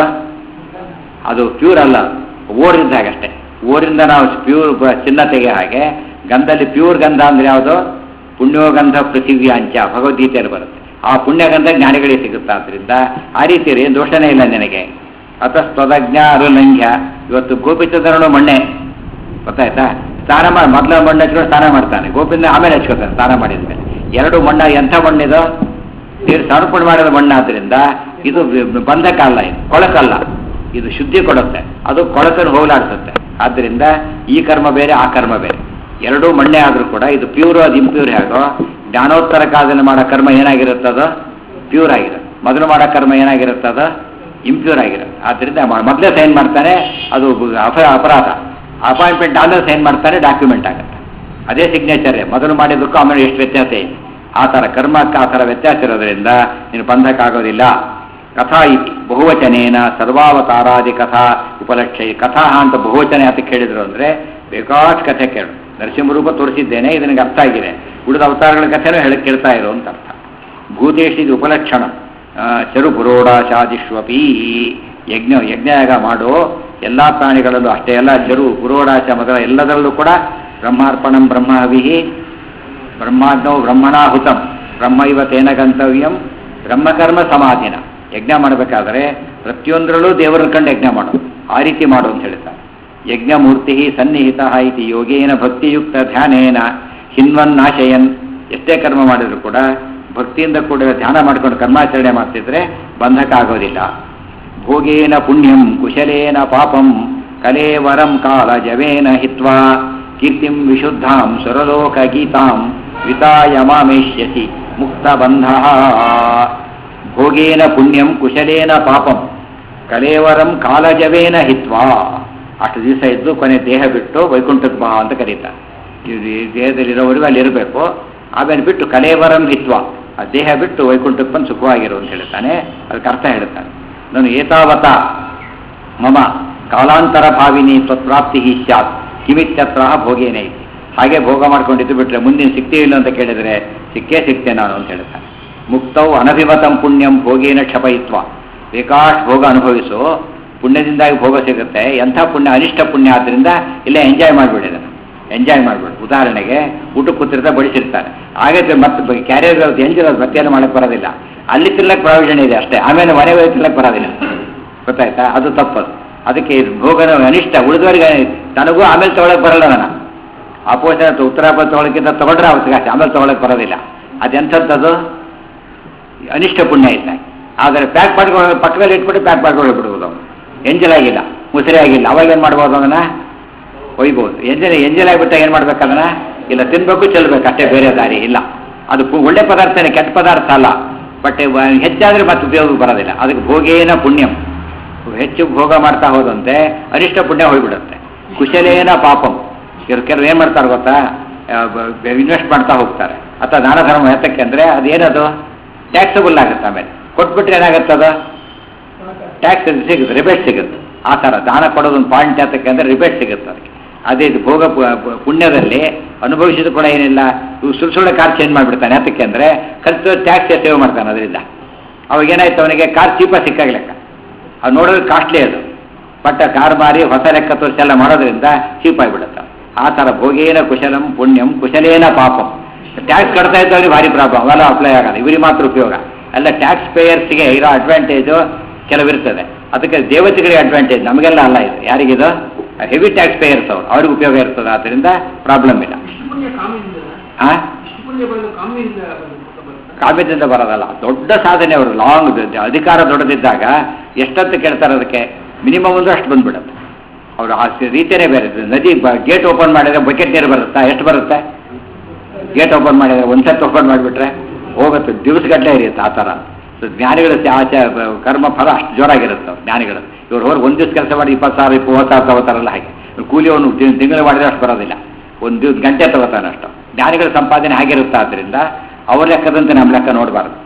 Speaker 1: ಅದು ಪ್ಯೂರ್ ಅಲ್ಲ, ಓರಿದ್ದಾಗಷ್ಟೇ. ಓರಿಂದ ನಾವು ಪ್ಯೂರ್ ಚಿನ್ನ ತೆಗೆ ಹಾಗೆ ಗಂಧದಲ್ಲಿ ಪ್ಯೂರ್ ಗಂಧ ಅಂದರೆ ಯಾವುದು? ಪುಣ್ಯೋಗಂಧ ಪೃಥಿವಿ ಅಂಚ ಭಗವದ್ಗೀತೆಯಲ್ಲಿ ಬರುತ್ತೆ. ಆ ಪುಣ್ಯಗಂಧ ಜ್ಞಾನಿಗಳಿಗೆ ಸಿಗುತ್ತೆ. ಆದ್ದರಿಂದ ಆ ರೀತಿ ಏನು ದೋಷನೇ ಇಲ್ಲ ನಿನಗೆ. ಅತಸ್ತದಜ್ಞ ಅರುಲಂಘ್ಯ. ಇವತ್ತು ಗೋಪಿಚಂದ್ರನು ಮಣ್ಣೆ, ಗೊತ್ತಾಯ್ತಾ? ಸ್ನಾನ ಮಾಡಿ ಮೊದಲ ಮಣ್ಣು ಹಚ್ಕೊಂಡು ಸ್ನಾನ ಮಾಡ್ತಾನೆ, ಗೋಪಿಂದ ಆಮೇಲೆ ಹಚ್ಕೋತಾನೆ ಸ್ನಾನ ಮಾಡಿದ್ಮೇಲೆ. ಎರಡು ಮಣ್ಣ ಎಂಥ ಮಣ್ಣಿದು? ನೀರು ಸಮರ್ಪಣೆ ಮಾಡಿದ ಮಣ್ಣಾದ್ರಿಂದ ಇದು ಬಂಧಕ ಅಲ್ಲ, ಇದು ಕೊಳಕಲ್ಲ, ಇದು ಶುದ್ಧಿ ಕೊಡುತ್ತೆ, ಅದು ಕೊಳಕನ್ನು ಹೋಗಲಾಡಿಸುತ್ತೆ. ಆದ್ದರಿಂದ ಈ ಕರ್ಮ ಬೇರೆ, ಆ ಕರ್ಮ ಬೇರೆ, ಎರಡೂ ಮಣ್ಣೆ ಆದರೂ ಕೂಡ ಇದು ಪ್ಯೂರ್, ಅದು ಇಂಪ್ಯೂರ್. ಹೇಗೋ ಜ್ಞಾನೋತ್ತರ ಕಾಲದಲ್ಲಿ ಮಾಡೋ ಕರ್ಮ ಏನಾಗಿರುತ್ತದೋ ಪ್ಯೂರ್ ಆಗಿರುತ್ತೆ, ಮೊದಲು ಮಾಡೋ ಕರ್ಮ ಏನಾಗಿರುತ್ತದೋ ಇಂಪ್ಯೂರ್ ಆಗಿರುತ್ತೆ. ಆದ್ದರಿಂದ ಮೊದಲೇ ಸೈನ್ ಮಾಡ್ತಾನೆ, ಅದು ಅಪ ಅಪರಾಧ. ಅಪಾಯಿಂಟ್ಮೆಂಟ್ ಆದರೂ ಸೈನ್ ಮಾಡ್ತಾನೆ, ಡಾಕ್ಯುಮೆಂಟ್ ಆಗುತ್ತೆ. ಅದೇ ಸಿಗ್ನೇಚರೇ, ಮೊದಲು ಮಾಡಿದ್ದಕ್ಕೂ ಆಮೇಲೆ ಎಷ್ಟು ವ್ಯತ್ಯಾಸ ಇದೆ. ಆ ಥರ ಕರ್ಮಕ್ಕೆ ಆ ಥರ ವ್ಯತ್ಯಾಸ ಇರೋದ್ರಿಂದ ನೀನು ಬಂಧಕ್ಕಾಗೋದಿಲ್ಲ. ಕಥಾ ಇತಿ ಬಹುವಚನೇನ ಸರ್ವಾವತಾರಾದಿ ಕಥಾ ಉಪಲಕ್ಷ್ಯ. ಕಥಾ ಅಂತ ಬಹುವಚನ ಯಾತಕ್ಕೆ ಹೇಳಿದ್ರು ಅಂದರೆ, ಬೇಕಾದ ಕಥೆ ಕೇಳು, ನರಸಿಂಹರೂಪ ತೋರಿಸಿದ್ದೇನೆ, ಇದನಿಗೆ ಅರ್ಥ ಆಗಿದೆ, ಉಳಿದ ಅವತಾರಗಳ ಕಥೆನೂ ಹೇಳಿ ಕೇಳ್ತಾ ಇರೋ ಅಂತ ಅರ್ಥ. ಭೂತೇಶಿದ ಉಪಲಕ್ಷಣ ಚರು ಪುರೋಡಾಶಾದಿಷ್ವಪಿ. ಯಜ್ಞ ಯಜ್ಞಯಾಗ ಮಾಡೋ ಎಲ್ಲ ಪ್ರಾಣಿಗಳಲ್ಲೂ ಅಷ್ಟೇ ಅಲ್ಲ, ಚರು ಪುರೋಡಾಶ ಮೊದಲ ಎಲ್ಲದರಲ್ಲೂ ಕೂಡ ಬ್ರಹ್ಮಾರ್ಪಣಂ ಬ್ರಹ್ಮಹವಿಹಿ ಬ್ರಹ್ಮಾಗ್ನೌ ಬ್ರಹ್ಮಣಾಹುತಂ ಬ್ರಹ್ಮ ಇವ ತೇನ ಗಂತವ್ಯಂ ಬ್ರಹ್ಮಕರ್ಮ ಸಮಾಧಿನ. ಯಜ್ಞ ಮಾಡಬೇಕಾದ್ರೆ ಪ್ರತಿಯೊಂದರಲ್ಲೂ ದೇವರನ್ನು ಕಂಡು ಯಜ್ಞ ಮಾಡು, ಆ ರೀತಿ ಮಾಡು ಅಂತ ಹೇಳ್ತಾರೆ. ಯಜ್ಞಮೂರ್ತಿ ಸನ್ನಿಹಿತ ಇತಿ ಯೋಗೇನ ಭಕ್ತಿಯುಕ್ತ ಧ್ಯಾನೇನ ಹಿನ್ವನ್ನಾಶಯನ್. ಎಷ್ಟೇ ಕರ್ಮ ಮಾಡಿದ್ರು ಕೂಡ ಭಕ್ತಿಯಿಂದ ಕೂಡ ಧ್ಯಾನ ಮಾಡ್ಕೊಂಡು ಕರ್ಮಾಚರಣೆ ಮಾಡ್ತಿದ್ರೆ ಬಂಧಕ ಆಗೋದಿಲ್ಲ. ಭೋಗೇನ ಪುಣ್ಯಂ ಕುಶಲೇನ ಪಾಪಂ ಕಲೇವರಂ ಕಾಲ ಜವೇನ ಹಿತ್ವಾ ಕೀರ್ತಿಂ ವಿಶುದ್ಧಾಂ ಸುರಲೋಕ ಗೀತಾಂ ವಿತಾಯ ಮಾಮೇಷ್ಯಸಿ ಮುಕ್ತ ಬಂಧ. ಭೋಗೇನ ಪುಣ್ಯಂ ಕುಶಲೇನ ಪಾಪಂ ಕಲೇವರಂ ಕಾಲಜವೇನ ಹಿತ್ವಾ. ಅಷ್ಟು ದಿವಸ ಇದ್ದು ಕೊನೆ ದೇಹ ಬಿಟ್ಟು ವೈಕುಂಠಕ್ಕೆ ಬಾ ಅಂತ ಕರೀತಾರೆ. ದೇಹದಲ್ಲಿರೋವರೆಗೂ ಅಲ್ಲಿರಬೇಕು, ಆಮೇಲೆ ಬಿಟ್ಟು ಕಲೇವರಂ ಹಿತ್ವಾ, ಆ ದೇಹ ಬಿಟ್ಟು ವೈಕುಂಠಕ್ಕೆ ಬಂದು ಸುಖವಾಗಿರು ಅಂತ ಹೇಳ್ತಾನೆ. ಅದಕ್ಕೆ ಅರ್ಥ ಹೇಳ್ತಾನೆ, ನಾನು ಏತಾವತ ಮಮ ಕಾಲಾಂತರ ಭಾವಿನಿ ತ್ವತ್ಪ್ರಾಪ್ತಿ ಸ್ಯಾತ್ ಕಿಮಿತ್ಯತ್ರ ಭೋಗೇನೇ ಐತಿ. ಹಾಗೆ ಭೋಗ ಮಾಡ್ಕೊಂಡಿದ್ದು ಬಿಟ್ಟರೆ ಮುಂದಿನ ಸಿಗ್ತೇ ಇಲ್ಲ ಅಂತ ಕೇಳಿದರೆ ಸಿಕ್ಕೇ ಸಿಗ್ತೇ ನಾನು ಅಂತ ಹೇಳ್ತಾನೆ. ಮುಕ್ತವು ಅನಭಿಮತಂ ಪುಣ್ಯಂ ಭೋಗೇನ ಕ್ಷಪಯಿತ್ವ. ಬೇಕಾಷ್ಟು ಭೋಗ ಅನುಭವಿಸು, ಪುಣ್ಯದಿಂದಾಗಿ ಭೋಗ ಸಿಗುತ್ತೆ. ಎಂಥ ಪುಣ್ಯ? ಅನಿಷ್ಟ ಪುಣ್ಯ. ಆದ್ದರಿಂದ ಇಲ್ಲೇ ಎಂಜಾಯ್ ಮಾಡಿಬಿಡಿದನು, ಎಂಜಾಯ್ ಮಾಡಿಬಿಡು. ಉದಾಹರಣೆಗೆ ಊಟಕ್ಕೆ ಕೂತಿರ್ತಾ ಬಡಿಸಿರ್ತಾರೆ, ಹಾಗೆ ಮತ್ತೆ ಕ್ಯಾರಿಯರ್ ಎಂಜಿರೋದು ಮತ್ತೇನು ಮಾಡಕ್ಕೆ ಬರೋದಿಲ್ಲ, ಅಲ್ಲಿ ತಿನ್ನಕ್ಕೆ ಪ್ರಾವಿಷನ್ ಇದೆ ಅಷ್ಟೇ, ಆಮೇಲೆ ಮನೆ ಹೋಗಿ ತಿನ್ನಕ್ಕೆ ಬರೋದಿಲ್ಲ, ಗೊತ್ತಾಯ್ತಾ? ಅದು ತಪ್ಪದು. ಅದಕ್ಕೆ ಭೋಗನ ಅನಿಷ್ಟ. ಉಳಿದವರಿಗೆ ತನಗೂ ಆಮೇಲೆ ತೊಗೊಳಕ್ಕೆ ಬರಲ್ಲ. ನಾನು ಅಪೋಷಣ ಉತ್ತರಾಪದ ತೊಗೊಳಕ್ಕಿಂತ ತೊಗೊಂಡ್ರೆ ಅವತ್ತಿಗೆ ಆಮೇಲೆ ತೊಗೊಳಕ್ಕೆ ಬರೋದಿಲ್ಲ. ಅದೆಂಥದ್ದು? ಅನಿಷ್ಟ ಪುಣ್ಯ ಇಲ್ಲ. ಆದರೆ ಪ್ಯಾಕ್ ಮಾಡ್ಕೊಂಡು ಪಕ್ಕದಲ್ಲಿ ಇಟ್ಬಿಟ್ಟು ಪ್ಯಾಕ್ ಮಾಡ್ಕೊಂಡು ಬಿಡ್ಬೋದು. ಅವನು ಎಂಜಲ್ ಆಗಿಲ್ಲ, ಮುಸರಿ ಆಗಿಲ್ಲ, ಅವಾಗ ಏನು ಮಾಡ್ಬೋದು? ಅದನ್ನು ಒಯ್ಬೋದು. ಎಂಜಲ್ ಎಂಜಲ್ ಆಗಿಬಿಟ್ಟಾಗ ಏನು ಮಾಡ್ಬೇಕು? ಅದನ್ನು ಇಲ್ಲ ತಿನ್ಬೇಕು, ಚೆಲ್ಲಬೇಕು ಅಷ್ಟೇ, ಬೇರೆ ದಾರಿ ಇಲ್ಲ. ಅದು ಒಳ್ಳೆ ಪದಾರ್ಥನೇ, ಕೆಟ್ಟ ಪದಾರ್ಥ ಅಲ್ಲ. ಬಟ್ ಹೆಚ್ಚಾದರೆ ಮತ್ತೆ ಉಪಯೋಗಕ್ಕೆ ಬರೋದಿಲ್ಲ. ಅದಕ್ಕೆ ಭೋಗೇನ ಪುಣ್ಯಂ, ಹೆಚ್ಚು ಭೋಗ ಮಾಡ್ತಾ ಹೋದಂತೆ ಅನಿಷ್ಟ ಪುಣ್ಯ ಹೋಗ್ಬಿಡುತ್ತೆ. ಕುಶಲೇನ ಪಾಪಂ. ಇವ್ರು ಕೆಲವರು ಏನು ಮಾಡ್ತಾರೆ ಗೊತ್ತಾ? ಇನ್ವೆಸ್ಟ್ ಮಾಡ್ತಾ ಹೋಗ್ತಾರೆ. ಅಥವಾ ದಾನ ಧರ್ಮ ಎತ್ತಕ್ಕೆ ಅಂದರೆ ಅದೇನದು ಟ್ಯಾಕ್ಸಬಲ್ ಆಗುತ್ತೆ. ಆಮೇಲೆ ಕೊಟ್ಬಿಟ್ರೆ ಏನಾಗುತ್ತದ? ಟ್ಯಾಕ್ಸ್ ಸಿಗುತ್ತೆ, ರಿಬೇಟ್ ಸಿಗುತ್ತೆ. ಆ ಥರ ದಾನ ಕೊಡೋದೊಂದು ಪಾಯಿಂಟ್ ಎತ್ತಕ್ಕೆ ಅಂದರೆ ರಿಬೇಟ್ ಸಿಗುತ್ತೆ ಅದಕ್ಕೆ. ಅದೇ ಇದು ಭೋಗ ಪುಣ್ಯದಲ್ಲಿ ಅನುಭವಿಸಿದ ಕೂಡ ಏನಿಲ್ಲ. ಇವು ಸುಳ್ಳು ಸುಳ್ಳು ಕಾರ್ ಚೇಂಜ್ ಮಾಡಿಬಿಡ್ತಾನೆ. ಯಾತಕ್ಕೆ ಅಂದರೆ ಖರ್ಚು ಟ್ಯಾಕ್ಸ್ ಸೇವ್ ಮಾಡ್ತಾನೆ. ಅದರಿಂದ ಅವಾಗ ಏನಾಯ್ತು, ಅವನಿಗೆ ಕಾರ್ ಚೀಪಾಗಿ ಸಿಕ್ಕಾಗ ಲೆಕ್ಕ. ಅದು ನೋಡೋದು ಕಾಸ್ಟ್ಲಿ ಅದು. ಬಟ್ ಕಾರ್ ಮಾರಿ ಹೊಸ ಲೆಕ್ಕ ತೋರಿಸಿ ಎಲ್ಲ ಮಾಡೋದ್ರಿಂದ ಚೀಪಾಗಿಬಿಡುತ್ತೆ. ಆ ಥರ ಭೋಗೇನ ಕುಶಲಂ ಪುಣ್ಯಂ ಕುಶಲೇನ ಪಾಪಂ. ಟ್ಯಾಕ್ಸ್ ಕಟ್ತಾ ಇದ್ದವ್ರಿಗೆ ಭಾರಿ ಪ್ರಾಬ್ಲಮ್, ಅವೆಲ್ಲ ಅಪ್ಲೈ ಆಗಲ್ಲ, ಇವರಿಗೆ ಮಾತ್ರ ಉಪಯೋಗ. ಎಲ್ಲ ಟ್ಯಾಕ್ಸ್ ಪೇಯರ್ಸ್ಗೆ ಇರೋ ಅಡ್ವಾಂಟೇಜು ಕೆಲವಿರ್ತದೆ. ಅದಕ್ಕೆ ದೇವತೆಗಳಿಗೆ ಅಡ್ವಾಂಟೇಜ್, ನಮಗೆಲ್ಲ ಅಲ್ಲ. ಇದು ಯಾರಿಗಿದು? ಹೆವಿ ಟ್ಯಾಕ್ಸ್ ಪೇಯರ್ಸ್ ಅವರು, ಅವ್ರಿಗೆ ಉಪಯೋಗ ಇರ್ತದೆ. ಆದ್ದರಿಂದ ಪ್ರಾಬ್ಲಮ್ ಇಲ್ಲ. ಹಾಂ, ಕಾವ್ಯದಿಂದ ಬರೋದಲ್ಲ, ದೊಡ್ಡ ಸಾಧನೆ. ಅವರು ಲಾಂಗ್ ಅಧಿಕಾರ ದೊಡ್ಡದಿದ್ದಾಗ ಎಷ್ಟೊತ್ತು ಕೇಳ್ತಾರೆ, ಅದಕ್ಕೆ ಮಿನಿಮಮ್ ಒಂದು ಅಷ್ಟು ಬಂದ್ಬಿಡುತ್ತೆ. ಅವರು ಆ ರೀತಿಯೇ ಬೇರೆ. ನದಿ ಗೇಟ್ ಓಪನ್ ಮಾಡಿದರೆ ಬಕೆಟ್ ನೀರು ಬರುತ್ತಾ? ಎಷ್ಟು ಬರುತ್ತೆ? ಗೇಟ್ ಓಪನ್ ಮಾಡಿದರೆ ಒಂದ್ಸತ್ತು ಓಪನ್ ಮಾಡಿಬಿಟ್ರೆ ಹೋಗುತ್ತೆ, ದಿವಸಗಟ್ಟಲೆ ಇರುತ್ತೆ. ಆ ಥರ ಜ್ಞಾನಿಗಳ ಆಚ ಕರ್ಮ ಫಲ ಅಷ್ಟು ಜೋರಾಗಿರುತ್ತೆ ಅವ್ರು ಜ್ಞಾನಿಗಳು. ಇವ್ರು ಹೋಗಿ ಒಂದು ದಿವಸ ಕೆಲಸ ಮಾಡಿ ಇಪ್ಪತ್ತು ಸಾವಿರ ಇಪ್ಪತ್ತು ಸಾವಿರ ತಗೋತಾರಲ್ಲ, ಹಾಗೆ ಕೂಲಿಯವನು ತಿಂಗಳು ಮಾಡಿದ್ರೆ ಅಷ್ಟು ಬರೋದಿಲ್ಲ, ಒಂದು ಗಂಟೆ ತಗೋತಾನೆ ಅಷ್ಟು. ಜ್ಞಾನಿಗಳ ಸಂಪಾದನೆ ಆಗಿರುತ್ತೆ. ಆದ್ದರಿಂದ ಅವ್ರ ಲೆಕ್ಕದಂತೆ ನಮ್ಮ ಲೆಕ್ಕ ನೋಡಬಾರ್ದು.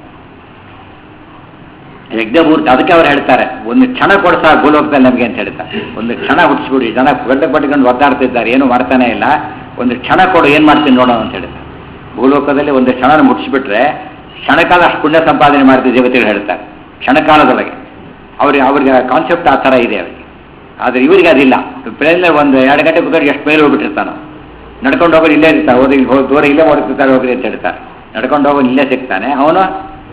Speaker 1: ಯಜ್ಞಮೂರ್ತಿ ಅದಕ್ಕೆ ಅವ್ರು ಹೇಳ್ತಾರೆ, ಒಂದು ಕ್ಷಣ ಕೊಡ್ಸ ಭೂಲೋಕದಲ್ಲಿ ನಮಗೆ ಅಂತ ಹೇಳ್ತಾರೆ. ಒಂದು ಕ್ಷಣ ಹುಟ್ಟಿಸ್ಬಿಡಿ, ಜನ ಗಡ್ಡ ಪಟ್ಕೊಂಡು ಒದ್ದಾಡ್ತಿದ್ದಾರೆ, ಏನು ಮಾಡ್ತಾನೆ ಇಲ್ಲ, ಒಂದು ಕ್ಷಣ ಕೊಡು, ಏನು ಮಾಡ್ತೀನಿ ನೋಡೋ ಅಂತ ಹೇಳ್ತಾರೆ. ಭೂಲೋಕದಲ್ಲಿ ಒಂದು ಕ್ಷಣ ಮುಟ್ಟಿಸ್ಬಿಟ್ರೆ ಕ್ಷಣಕಾಲ ಅಷ್ಟು ಪುಣ್ಯ ಸಂಪಾದನೆ ಮಾಡ್ತೀವಿ ದೇವತೆಗಳು ಹೇಳ್ತಾರೆ, ಕ್ಷಣಕಾಲದೊಳಗೆ. ಅವ್ರಿಗೆ ಅವ್ರಿಗೆ ಕಾನ್ಸೆಪ್ಟ್ ಆ ಥರ ಇದೆ ಅವರಿಗೆ. ಆದರೆ ಇವರಿಗೆ ಅದಿಲ್ಲ. ಪ್ಲೇನ್ ಒಂದು ಎರಡು ಗಂಟೆ ಕೂತ್ಕೊಂಡು ಎಷ್ಟು ಮೇಲೆ ಹೋಗ್ಬಿಟ್ಟಿರ್ತಾನೆ, ನಡ್ಕೊಂಡು ಹೋಗೋರು ಇಲ್ಲೇ ಇರ್ತಾರೆ, ಹೋದ್ರೆ ಇಲ್ಲಿ ಹೋಗಿ ದೂರ ಇಲ್ಲೇ ಓಡ್ತಿರ್ತಾರೆ ಹೋಗ್ರಿ ಅಂತ ಹೇಳ್ತಾರೆ. ನಡ್ಕೊಂಡು ಹೋಗೋನು ಇಲ್ಲೇ ಸಿಗ್ತಾನೆ, ಅವನು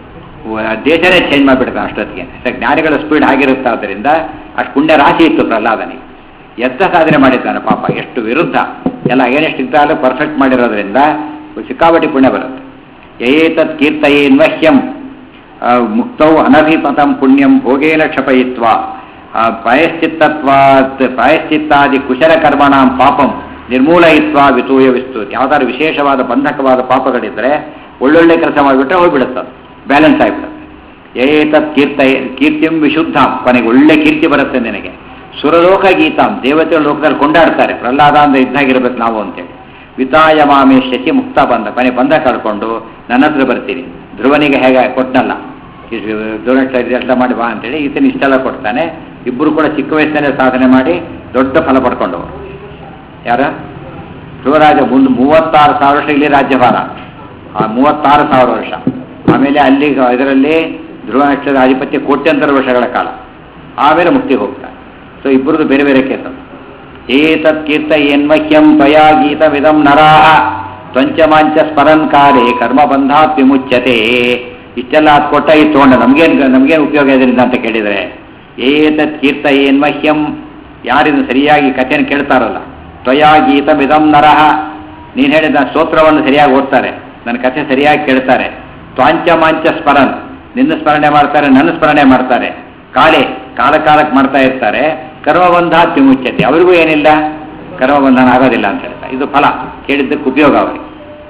Speaker 1: ದೇಶನೇ ಚೇಂಜ್ ಮಾಡಿಬಿಡ್ತಾನೆ ಅಷ್ಟೊತ್ತಿಗೆ. ಜ್ಞಾನಿಗಳ ಸ್ಪೀಡ್ ಆಗಿರುತ್ತೆ. ಆದ್ದರಿಂದ ಅಷ್ಟು ಪುಣ್ಯ ರಾಶಿ ಇತ್ತು ಪ್ರಹ್ಲಾದನಿಗೆ. ಎತ್ತ ಸಾಧನೆ ಮಾಡಿದ್ದಾನೆ ಪಾಪ, ಎಷ್ಟು ವಿರುದ್ಧ ಎಲ್ಲ ಏನೆಷ್ಟು ಇದ್ದಾಗಲೂ ಪರ್ಫೆಕ್ಟ್ ಮಾಡಿರೋದ್ರಿಂದ ಸಿಕ್ಕಾಪಟ್ಟಿ ಪುಣ್ಯ ಬರುತ್ತೆ. ಏತತ್ ಕೀರ್ತಯೇನ್ವಹ್ಯಂ ಮುಕ್ತೌ ಅನಭಿಪತಂ ಪುಣ್ಯಂ ಭೋಗೇನ ಕ್ಷಪಯಿತ್ವ ಪ್ರಾಯಶ್ಚಿತ್ತತ್ವಾತ್ ಪ್ರಾಯಶ್ಚಿತ್ತಾದಿ ಕುಶಲ ಕರ್ಮಣಾಂ ಪಾಪಂ ನಿರ್ಮೂಲಯಿತ್ವ ವಿತೂಯ ವಿಸ್ತು. ಯಾವ್ದಾದ್ರು ವಿಶೇಷವಾದ ಬಂಧಕವಾದ ಪಾಪಗಳಿದ್ರೆ ಒಳ್ಳೊಳ್ಳೆ ಕೆಲಸ ಮಾಡಿಬಿಟ್ರೆ ಹೋಗ್ಬಿಡುತ್ತೆ, ಬ್ಯಾಲೆನ್ಸ್ ಆಗಿಬಿಡುತ್ತೆ. ಏತತ್ ಕೀರ್ತ ಕೀರ್ತಿಂ ವಿಶುದ್ಧಾಂ, ಕೊನೆಗೆ ಒಳ್ಳೆ ಕೀರ್ತಿ ಬರುತ್ತೆ ನಿನಗೆ. ಸುರಲೋಕ ಗೀತಾಂ, ದೇವತೆಗಳ ಲೋಕದಲ್ಲಿ ಕೊಂಡಾಡ್ತಾರೆ, ಪ್ರಹ್ಲಾದ ಅಂದ್ರೆ ಇದ್ದಾಗಿರ್ಬೇಕು ನಾವು ಅಂತೇಳಿ. ವಿತಾಯ ಮಾಮೇ ಶಶಿ ಮುಕ್ತ ಬಂದ, ಕೊನೆ ಬಂಧ ಕಳ್ಕೊಂಡು ನನ್ನ ಹತ್ರ ಬರ್ತೀನಿ. ಧ್ರುವನಿಗೆ ಹೇಗೆ ಕೊಟ್ಟನಲ್ಲ, ಧ್ರುವನೆಲ್ಲ ಮಾಡಿ ಬಾ ಅಂತೇಳಿ ಈತನ ಇಷ್ಟೆಲ್ಲ ಕೊಡ್ತಾನೆ. ಇಬ್ಬರು ಕೂಡ ಚಿಕ್ಕ ವಯಸ್ಸಲ್ಲೇ ಸಾಧನೆ ಮಾಡಿ ದೊಡ್ಡ ಫಲ ಪಡ್ಕೊಂಡವರು. ಯಾರ ಧ್ರುವರಾಜ ಮುಂದೆ ಮೂವತ್ತಾರು ಸಾವಿರ ವರ್ಷ ಇಲ್ಲಿ ರಾಜ್ಯಭಾರ, ಆ ಮೂವತ್ತಾರು ಸಾವಿರ ವರ್ಷ. ಆಮೇಲೆ ಅಲ್ಲಿ ಇದರಲ್ಲಿ ಧ್ರುವ ನಕ್ಷತ್ರದ ಆಧಿಪತ್ಯ ಕೋಟ್ಯಂತರ ವರ್ಷಗಳ ಕಾಲ. ಆಮೇಲೆ ಮುಕ್ತಿಗೆ ಹೋಗ್ತಾರೆ. ಸೊ ಇಬ್ಬರದು ಬೇರೆ ಬೇರೆ ಕೇಸ. ಏತತ್ ಕೀರ್ತ ಏನ್ಮಹ್ಯಂ ತ್ವಯಾ ಗೀತಮಿದಂ ನರಾಹ ತ್ವಂಚಮಾಂಚ ಸ್ಮರನ್ ಕಾಲೇ ಕರ್ಮಬಂಧಾತ್ ವಿಮುಚ್ಯತೆ. ಇಷ್ಟೆಲ್ಲ ಅದು ಕೊಟ್ಟ ಈ ತೊಗೊಂಡ ನಮಗೇನು ನಮಗೇನು ಉಪಯೋಗ ಇದರಿಂದ ಅಂತ ಕೇಳಿದರೆ, ಏತತ್ ಕೀರ್ತ ಏನ್ಮಹ್ಯಂ, ಯಾರಿದು ಸರಿಯಾಗಿ ಕಥೆಯನ್ನು ಕೇಳ್ತಾರಲ್ಲ, ತ್ವಯಾ ಗೀತಮಿದಂ ನರಹ, ನೀನು ಹೇಳಿದ ಸ್ತೋತ್ರವನ್ನು ಸರಿಯಾಗಿ ಓದ್ತಾರೆ, ನನ್ನ ಕಥೆ ಸರಿಯಾಗಿ ಕೇಳ್ತಾರೆ. ತ್ವಾಂಚಮಾಂಚ ಸ್ಮರನ್, ನಿನ್ನ ಸ್ಮರಣೆ ಮಾಡ್ತಾರೆ, ನನ್ನ ಸ್ಮರಣೆ ಮಾಡ್ತಾರೆ. ಕಾಲೇ ಕಾಲ ಕಾಲಕ್ಕೆ ಮಾಡ್ತಾ ಇರ್ತಾರೆ. ಕರ್ಮಬಂಧಾತ್ ವಿಮುಚ್ಯತೆ, ಅವರಿಗೂ ಏನಿಲ್ಲ, ಕರ್ಮಬಂಧನ ಆಗೋದಿಲ್ಲ ಅಂತ ಹೇಳ್ತಾರೆ. ಇದು ಫಲ, ಕೇಳಿದ್ದಕ್ಕೆ ಉಪಯೋಗ ಅವರಿಗೆ.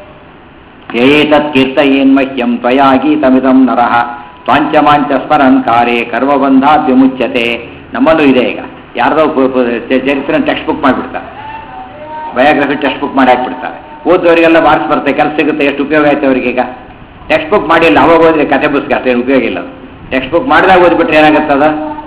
Speaker 1: ಏತತ್ ಕೀರ್ತ ಏನ್ಮಹ್ಯಂ ತ್ವಯಾ ಗೀತಮಿದಂ ನರಹ ತ್ವಾಂಚಮಾಂಚ ಸ್ಮರನ್ ಕಾಲೇ ಕರ್ಮಬಂಧಾತ್ ವಿಮುಚ್ಯತೆ. ನಮ್ಮಲ್ಲೂ ಇದೆ. ಈಗ ಯಾರ್ದೋ ಚರಿತ್ರೆ ಟೆಕ್ಸ್ಟ್ ಬುಕ್ ಮಾಡಿಬಿಡ್ತಾರೆ, ಬಯೋಗ್ರಫಿ ಟೆಕ್ಸ್ಟ್ ಬುಕ್ ಮಾಡಿ ಹಾಕ್ಬಿಡ್ತಾರೆ. ಓದೋರಿಗೆಲ್ಲ ಮಾರ್ಕ್ಸ್ ಬರುತ್ತೆ, ಕೆಲಸ ಸಿಗುತ್ತೆ. ಎಷ್ಟು ಉಪಯೋಗ ಆಯ್ತು ಅವರಿಗೆ? ಈಗ ಟೆಕ್ಸ್ಟ್ ಬುಕ್ ಮಾಡಿಲ್ಲ, ಅವಾಗ ಓದಿದ್ರೆ ಕತೆ ಪುಸ್ತಕ ಅಷ್ಟೇನು ಉಪಯೋಗ ಇಲ್ಲ. ಟೆಕ್ಸ್ಟ್ ಬುಕ್ ಮಾಡಿದಾಗ ಓದ್ಬಿಟ್ರೆ ಏನಾಗುತ್ತದ,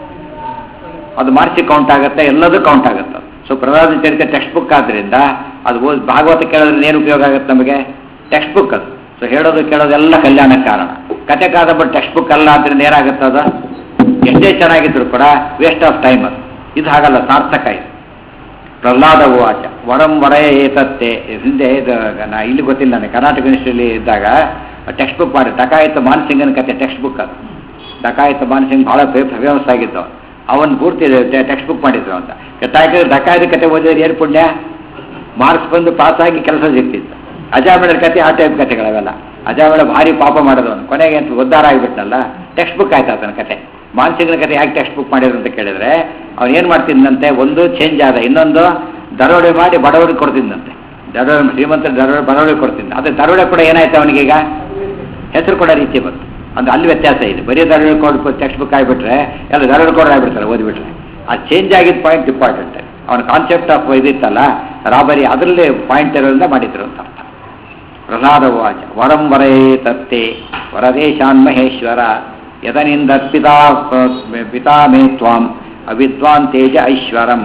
Speaker 1: ಅದು ಮಾರ್ಕ್ಸಿಗೆ ಕೌಂಟ್ ಆಗುತ್ತೆ, ಎಲ್ಲದೂ ಕೌಂಟ್ ಆಗುತ್ತೆ. ಸೊ ಪ್ರಹ್ಲಾದ ಚರಿತ್ರೆ ಟೆಕ್ಸ್ಟ್ ಬುಕ್ ಆದ್ದರಿಂದ ಅದು ಓದಿ ಭಾಗವತ ಕೇಳೋದ್ರಿಂದ ಏನು ಉಪಯೋಗ ಆಗುತ್ತೆ ನಮಗೆ? ಟೆಕ್ಸ್ಟ್ ಬುಕ್ ಅದು. ಸೊ ಹೇಳೋದು ಕೇಳೋದೆಲ್ಲ ಕಲ್ಯಾಣಕ್ಕೆ ಕಾರಣ. ಕತೆ ಕಾದಂಬರಿ ಟೆಕ್ಸ್ಟ್ ಬುಕ್ ಅಲ್ಲ, ಆದ್ದರಿಂದ ಏನಾಗುತ್ತದ, ಎಷ್ಟೇ ಚೆನ್ನಾಗಿದ್ರು ಕೂಡ ವೇಸ್ಟ್ ಆಫ್ ಟೈಮ್ ಅದು. ಇದು ಹಾಗಲ್ಲ, ಸಾರ್ಥಕ ಇದು. ಪ್ರಹ್ಲಾದ ವಾಚ ವರಂ ವರಯ ಏತತ್ತೆ. ಹಿಂದೆ ನಾ ಇಲ್ಲಿ ಗೊತ್ತಿಲ್ಲ, ನನಗೆ ಕರ್ನಾಟಕ ಯೂನಿವರ್ಸಿಟಿಯಲ್ಲಿ ಇದ್ದಾಗ ಟೆಕ್ಸ್ಟ್ ಬುಕ್ ಮಾಡಿ ಡಕಾಯಿತ ಮಾನ್ಸಿಂಗನ ಕತೆ ಟೆಕ್ಸ್ಟ್ ಬುಕ್ ಅದು. ಡಕಾಯಿತ ಮಾನ್ಸಿಂಗ್ ಭಾಳ ಫೇಮಸ್ ಆಗಿದ್ದವು. ಅವನು ಪೂರ್ತಿ ಟೆಕ್ಸ್ಟ್ ಬುಕ್ ಮಾಡಿದ್ರು ಅಂತ. ಡಕಾಯಿತ ಡಕಾಯಿತ ಕತೆ ಓದಿದ್ರೆ ಏನು ಪುಣ್ಯ, ಮಾರ್ಕ್ಸ್ ಬಂದು ಪಾಸಾಗಿ ಕೆಲಸ ಸಿಗ್ತಿತ್ತು. ಅಜಾಮಿಳರ ಕತೆ ಆ ಟೈಪ್ ಕತೆಗಳವೆಲ್ಲ. ಅಜಾಮಿಳ ಭಾರಿ ಪಾಪ ಮಾಡೋದವನು, ಕೊನೆಗೆ ಅಂತ ಉದ್ಧಾರ ಆಗಿಬಿಟ್ನಲ್ಲ, ಟೆಕ್ಸ್ಟ್ ಬುಕ್ ಆಯ್ತು ಆತನ ಕತೆ. ಮಾನ್ಸಿಂಗನ ಕತೆ ಯಾಕೆ ಟೆಕ್ಸ್ಟ್ ಬುಕ್ ಮಾಡಿದ್ರು ಅಂತ ಕೇಳಿದ್ರೆ, ಅವ್ನು ಏನು ಮಾಡ್ತಿದ್ದಂತೆ, ಒಂದು ಚೇಂಜ್ ಆದ, ಇನ್ನೊಂದು ದರೋಡೆ ಮಾಡಿ ಬಡವರಿಗೆ ಕೊಡ್ತಿದ್ದಂತೆ. ದರೋಡೆ ಶ್ರೀಮಂತರ ದರೋಡೆ ಬಡವರಿಗೆ ಕೊಡ್ತಿದ್ದ. ಆದರೆ ದರೋಡೆ ಕೂಡ ಏನಾಯ್ತು ಅವನಿಗೀಗ, ಹೆಸರು ಕೊಡೋ ರೀತಿ ಬಂತು. ಅಂದ್ರೆ ಅಲ್ಲಿ ವ್ಯತ್ಯಾಸ ಇದೆ. ಬರೀ ದರೋಡೆ ಕೊಡ್ ಟೆಕ್ಸ್ಟ್ ಬುಕ್ ಆಗಿಬಿಟ್ರೆ ಎಲ್ಲ ದರೋಡೆ ಕೊಡೋ ಆಗಿಬಿಡ್ತಾರೆ ಓದಿಬಿಟ್ರೆ. ಆ ಚೇಂಜ್ ಆಗಿದ್ದ ಪಾಯಿಂಟ್ ಇಂಪಾರ್ಟೆಂಟ್. ಅವನ ಕಾನ್ಸೆಪ್ಟ್ ಆಫ್ ಇದಿತ್ತಲ್ಲ ರಾಬರಿ, ಅದರಲ್ಲೇ ಪಾಯಿಂಟ್ ಇರೋದ್ರಿಂದ ಮಾಡಿದ್ರು ಅಂತ ಅರ್ಥ. ಪ್ರಹ್ಲಾದ ವಾಚ ವರಂ ವರೇ ತತ್ತೆ ವರದೇಶಾನ್ ಮಹೇಶ್ವರ ಯದನಿಂದ ಪಿತಾ ಪಿತಾ ಮೇ ತ್ವಾಂ ಅವಿದ್ವಾನ್ ತೇಜ ಐಶ್ವರಂ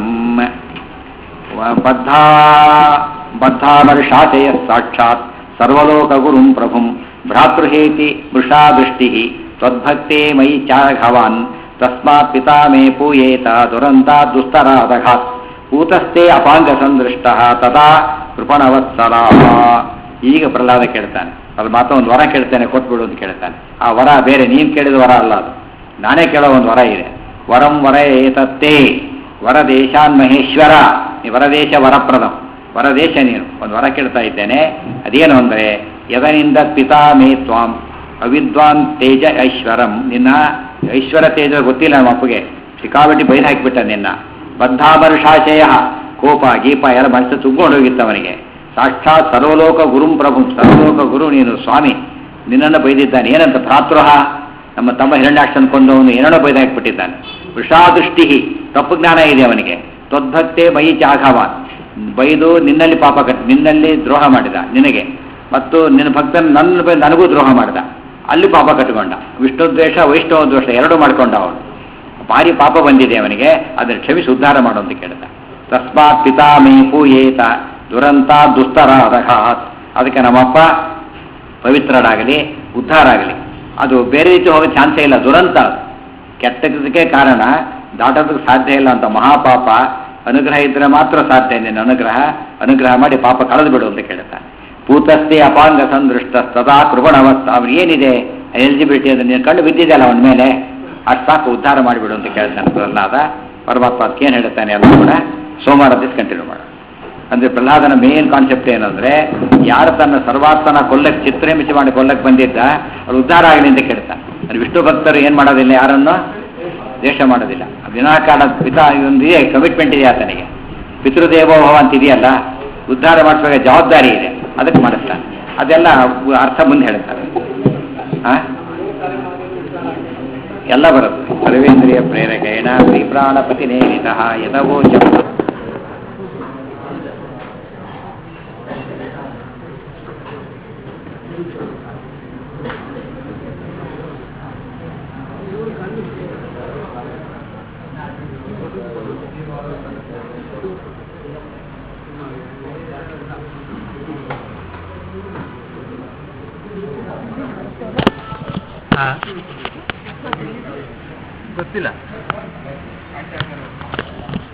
Speaker 1: ಬದ್ಧಾ ಬದ್ಧಾಮರ್ಷಾಚಯ ಸಾಕ್ಷಾತ್ ಸರ್ವಲೋಕ ಗುರುಂ ಪ್ರಭುಂ ಭ್ರಾತೃಹೇತಿ ಮೃಷಾ ದೃಷ್ಟಿ ತ್ವದ್ಭಕ್ತೇ ಮಯಿ ಚಾಘವಾನ್ ತಸ್ಮಾತ್ ಪಿತಾ ಮೇ ಪೂಯೇತ ದುರಂತ ದುಸ್ತರಾದಘಾತ್ ಕೂತಸ್ಥೆ ಅಪಾಂಗ ಸಂದೃಷ್ಟ ತದಾ ಕೃಪಣವತ್ಸಲ. ಈಗ ಪ್ರಹ್ಲಾದ ಕೇಳ್ತಾನೆ, ಅದು ಮಾತ್ರ ಒಂದು ವರ ಕೇಳ್ತಾನೆ, ಕೊಟ್ಬಿಡು ಅಂತ ಕೇಳ್ತಾನೆ. ಆ ವರ ಬೇರೆ, ನೀನು ಕೇಳಿದ ವರ ಅಲ್ಲ ಅದು, ನಾನೇ ಕೇಳೋ ಒಂದು ವರ ಇದೆ. ವರಂ ವರ ಏತತ್ತೇ ವರದೇಶಾನ್ ಮಹೇಶ್ವರ. ನೀ ವರದೇಶ ವರಪ್ರದಂ, ವರದೇಶ ನೀನು ಒಂದು ವರ ಕೇಳ್ತಾ ಇದ್ದೇನೆ. ಅದೇನು ಅಂದರೆ ಯದನಿಂದ ಪಿತಾ ಮೇ ತ್ವಾಂ ಅವಿದ್ವಾನ್ ತೇಜ ಐಶ್ವರಂ. ನಿನ್ನ ಐಶ್ವರ ತೇಜ ಗೊತ್ತಿಲ್ಲ ನಮ್ಮ ಅಪ್ಪಗೆ, ಸಿಕ್ಕಾಬಟ್ಟಿ ಬೈದು ಹಾಕಿಬಿಟ್ಟ ನಿನ್ನ. ಬದ್ಧಾಮರ್ಷಾಶಯ, ಕೋಪ ಗೀಪ ಎಲ್ಲ ಮನಸ್ಸು ತುಂಬಿಕೊಂಡು ಹೋಗಿತ್ತು ಅವನಿಗೆ. ಸಾಕ್ಷಾತ್ ಸರ್ವಲೋಕ ಗುರುಂ ಪ್ರಭು, ಸರ್ವಲೋಕ ಗುರು ನೀನು ಸ್ವಾಮಿ, ನಿನ್ನನ್ನು ಬೈದಿದ್ದಾನೆ. ಏನಂತ ಭ್ರಾತೃಹ, ನಮ್ಮ ತಮ್ಮ ಹಿರಣ್ಯಾಕ್ಷನ್ ಕೊಂದವನು ಏನೇನೋ ಬೈದು ಹಾಕಿಬಿಟ್ಟಿದ್ದಾನೆ. ವೃಷಾದೃಷ್ಟಿ, ತಪ್ಪು ಜ್ಞಾನ ಇದೆ ಅವನಿಗೆ. ತ್ವದ್ಭಕ್ತೆ ಮಯಿ ಚಾಘವಾನ್, ಬೈದು ನಿನ್ನಲ್ಲಿ ಪಾಪ ಕಟ್ಟ, ನಿನ್ನಲ್ಲಿ ದ್ರೋಹ ಮಾಡಿದ ನಿನಗೆ, ಮತ್ತು ನಿನ್ನ ಭಕ್ತನ ನನ್ನ ಬೈ ನನಗೂ ದ್ರೋಹ ಮಾಡಿದ, ಅಲ್ಲಿ ಪಾಪ ಕಟ್ಟಿಕೊಂಡ. ವಿಷ್ಣು ದ್ವೇಷ ವೈಷ್ಣವ ದ್ವೇಷ ಎರಡೂ ಮಾಡ್ಕೊಂಡ ಅವನು. ಭಾರಿ ಪಾಪ ಬಂದಿದೆ ಅವನಿಗೆ, ಅದನ್ನು ಕ್ಷಮಿಸಿ ಉದ್ಧಾರ ಮಾಡು ಅಂತ ಕೇಳ್ದ. ತಸ್ಮಾತ್ ಪಿತಾ ಮೇ ಪೂಯೇತ ದುರಂತ ದುಸ್ತರಾದಘಾತ್. ಅದಕ್ಕೆ ನಮ್ಮಪ್ಪ ಪವಿತ್ರರಾಗಲಿ, ಉದ್ಧಾರ ಆಗಲಿ. ಅದು ಬೇರೆ ರೀತಿ ಹೋಗೋ ಚಾನ್ಸೇ ಇಲ್ಲ, ದುರಂತ ಕೆಟ್ಟದಕ್ಕೆ ಕಾರಣ, ದಾಟೋದಕ್ಕೆ ಸಾಧ್ಯ ಇಲ್ಲ ಅಂತ ಮಹಾಪಾಪ. ಅನುಗ್ರಹ ಇದ್ರೆ ಮಾತ್ರ ಸಾಧ್ಯ, ನಿನ್ನ ಅನುಗ್ರಹ ಅನುಗ್ರಹ ಮಾಡಿ ಪಾಪ ಕಳೆದು ಬಿಡು ಅಂತ ಕೇಳ್ತಾ. ಪೂತಸ್ಥೆ ಅಪಾಂಗ ಸಂದೃಷ್ಟ ಸದಾ ಕೃಪಣವಸ್ಥ. ಅವ್ರು ಏನಿದೆ ಎಲಿಜಿಬಿಲಿಟಿ ಅಂದ್ರೆ ನೀನು ಕಂಡು ಬಿದ್ದಿದ್ದಲ್ಲ ಅವನ ಮೇಲೆ, ಅಷ್ಟು ಸಾಕು ಉದ್ಧಾರ ಮಾಡಿಬಿಡು ಅಂತ ಕೇಳ್ತಾನೆ ಪ್ರಹ್ಲಾದ. ಪರಮಾತ್ಮ ಅದಕ್ಕೇನು ಹೇಳ್ತಾನೆ ಎಲ್ಲ ಕೂಡ ಸೋಮವಾರ ದಿವಸ ಕಂಟಿನ್ಯೂ ಮಾಡ. ಅಂದರೆ ಪ್ರಹ್ಲಾದನ ಮೇನ್ ಕಾನ್ಸೆಪ್ಟ್ ಏನಂದರೆ, ಯಾರು ತನ್ನ ಸರ್ವಾತ್ಮನ ಕೊಲ್ಲಕ್ಕೆ ಚಿತ್ರಹಿಂಸೆ ಮಾಡಿ ಕೊಲ್ಲಕ್ಕೆ ಬಂದಿದ್ದ ಅವ್ರು ಉದ್ಧಾರ ಆಗಲಿ ಅಂತ ಕೇಳ್ತಾನೆ. ಅಂದರೆ ವಿಷ್ಣು ಭಕ್ತರು ಏನು ಮಾಡೋದಿಲ್ಲ, ಯಾರನ್ನು ದ್ವೇಷ ಮಾಡೋದಿಲ್ಲ. ವಿನಾಕಾರಣ ಪಿತಾ ಒಂದು ಇದೆ, ಕಮಿಟ್ಮೆಂಟ್ ಇದೆ ಆತನಿಗೆ. ಪಿತೃದೇವೋಭವ ಅಂತಿದೆಯಲ್ಲ, ಉದ್ಧಾರ ಮಾಡಿಸುವಾಗ ಜವಾಬ್ದಾರಿ ಇದೆ, ಅದಕ್ಕೆ ಮಾಡಿಸ್ತಾನೆ. ಅದೆಲ್ಲ ಅರ್ಥ ಮುಂದೆ ಹೇಳ್ತಾರೆ. ಹಾಂ, ಎಲ್ಲ ಬರುತ್ತೆ. ಸರ್ವೇಂದ್ರಿಯ ಪ್ರೇರಕೇಣ ಶ್ರೀಪ್ರಾಣಪತಿ ನೇರಿತ ಯದವೋ ಜಪ.
Speaker 2: ಗೊತ್ತಿಲ್ಲ.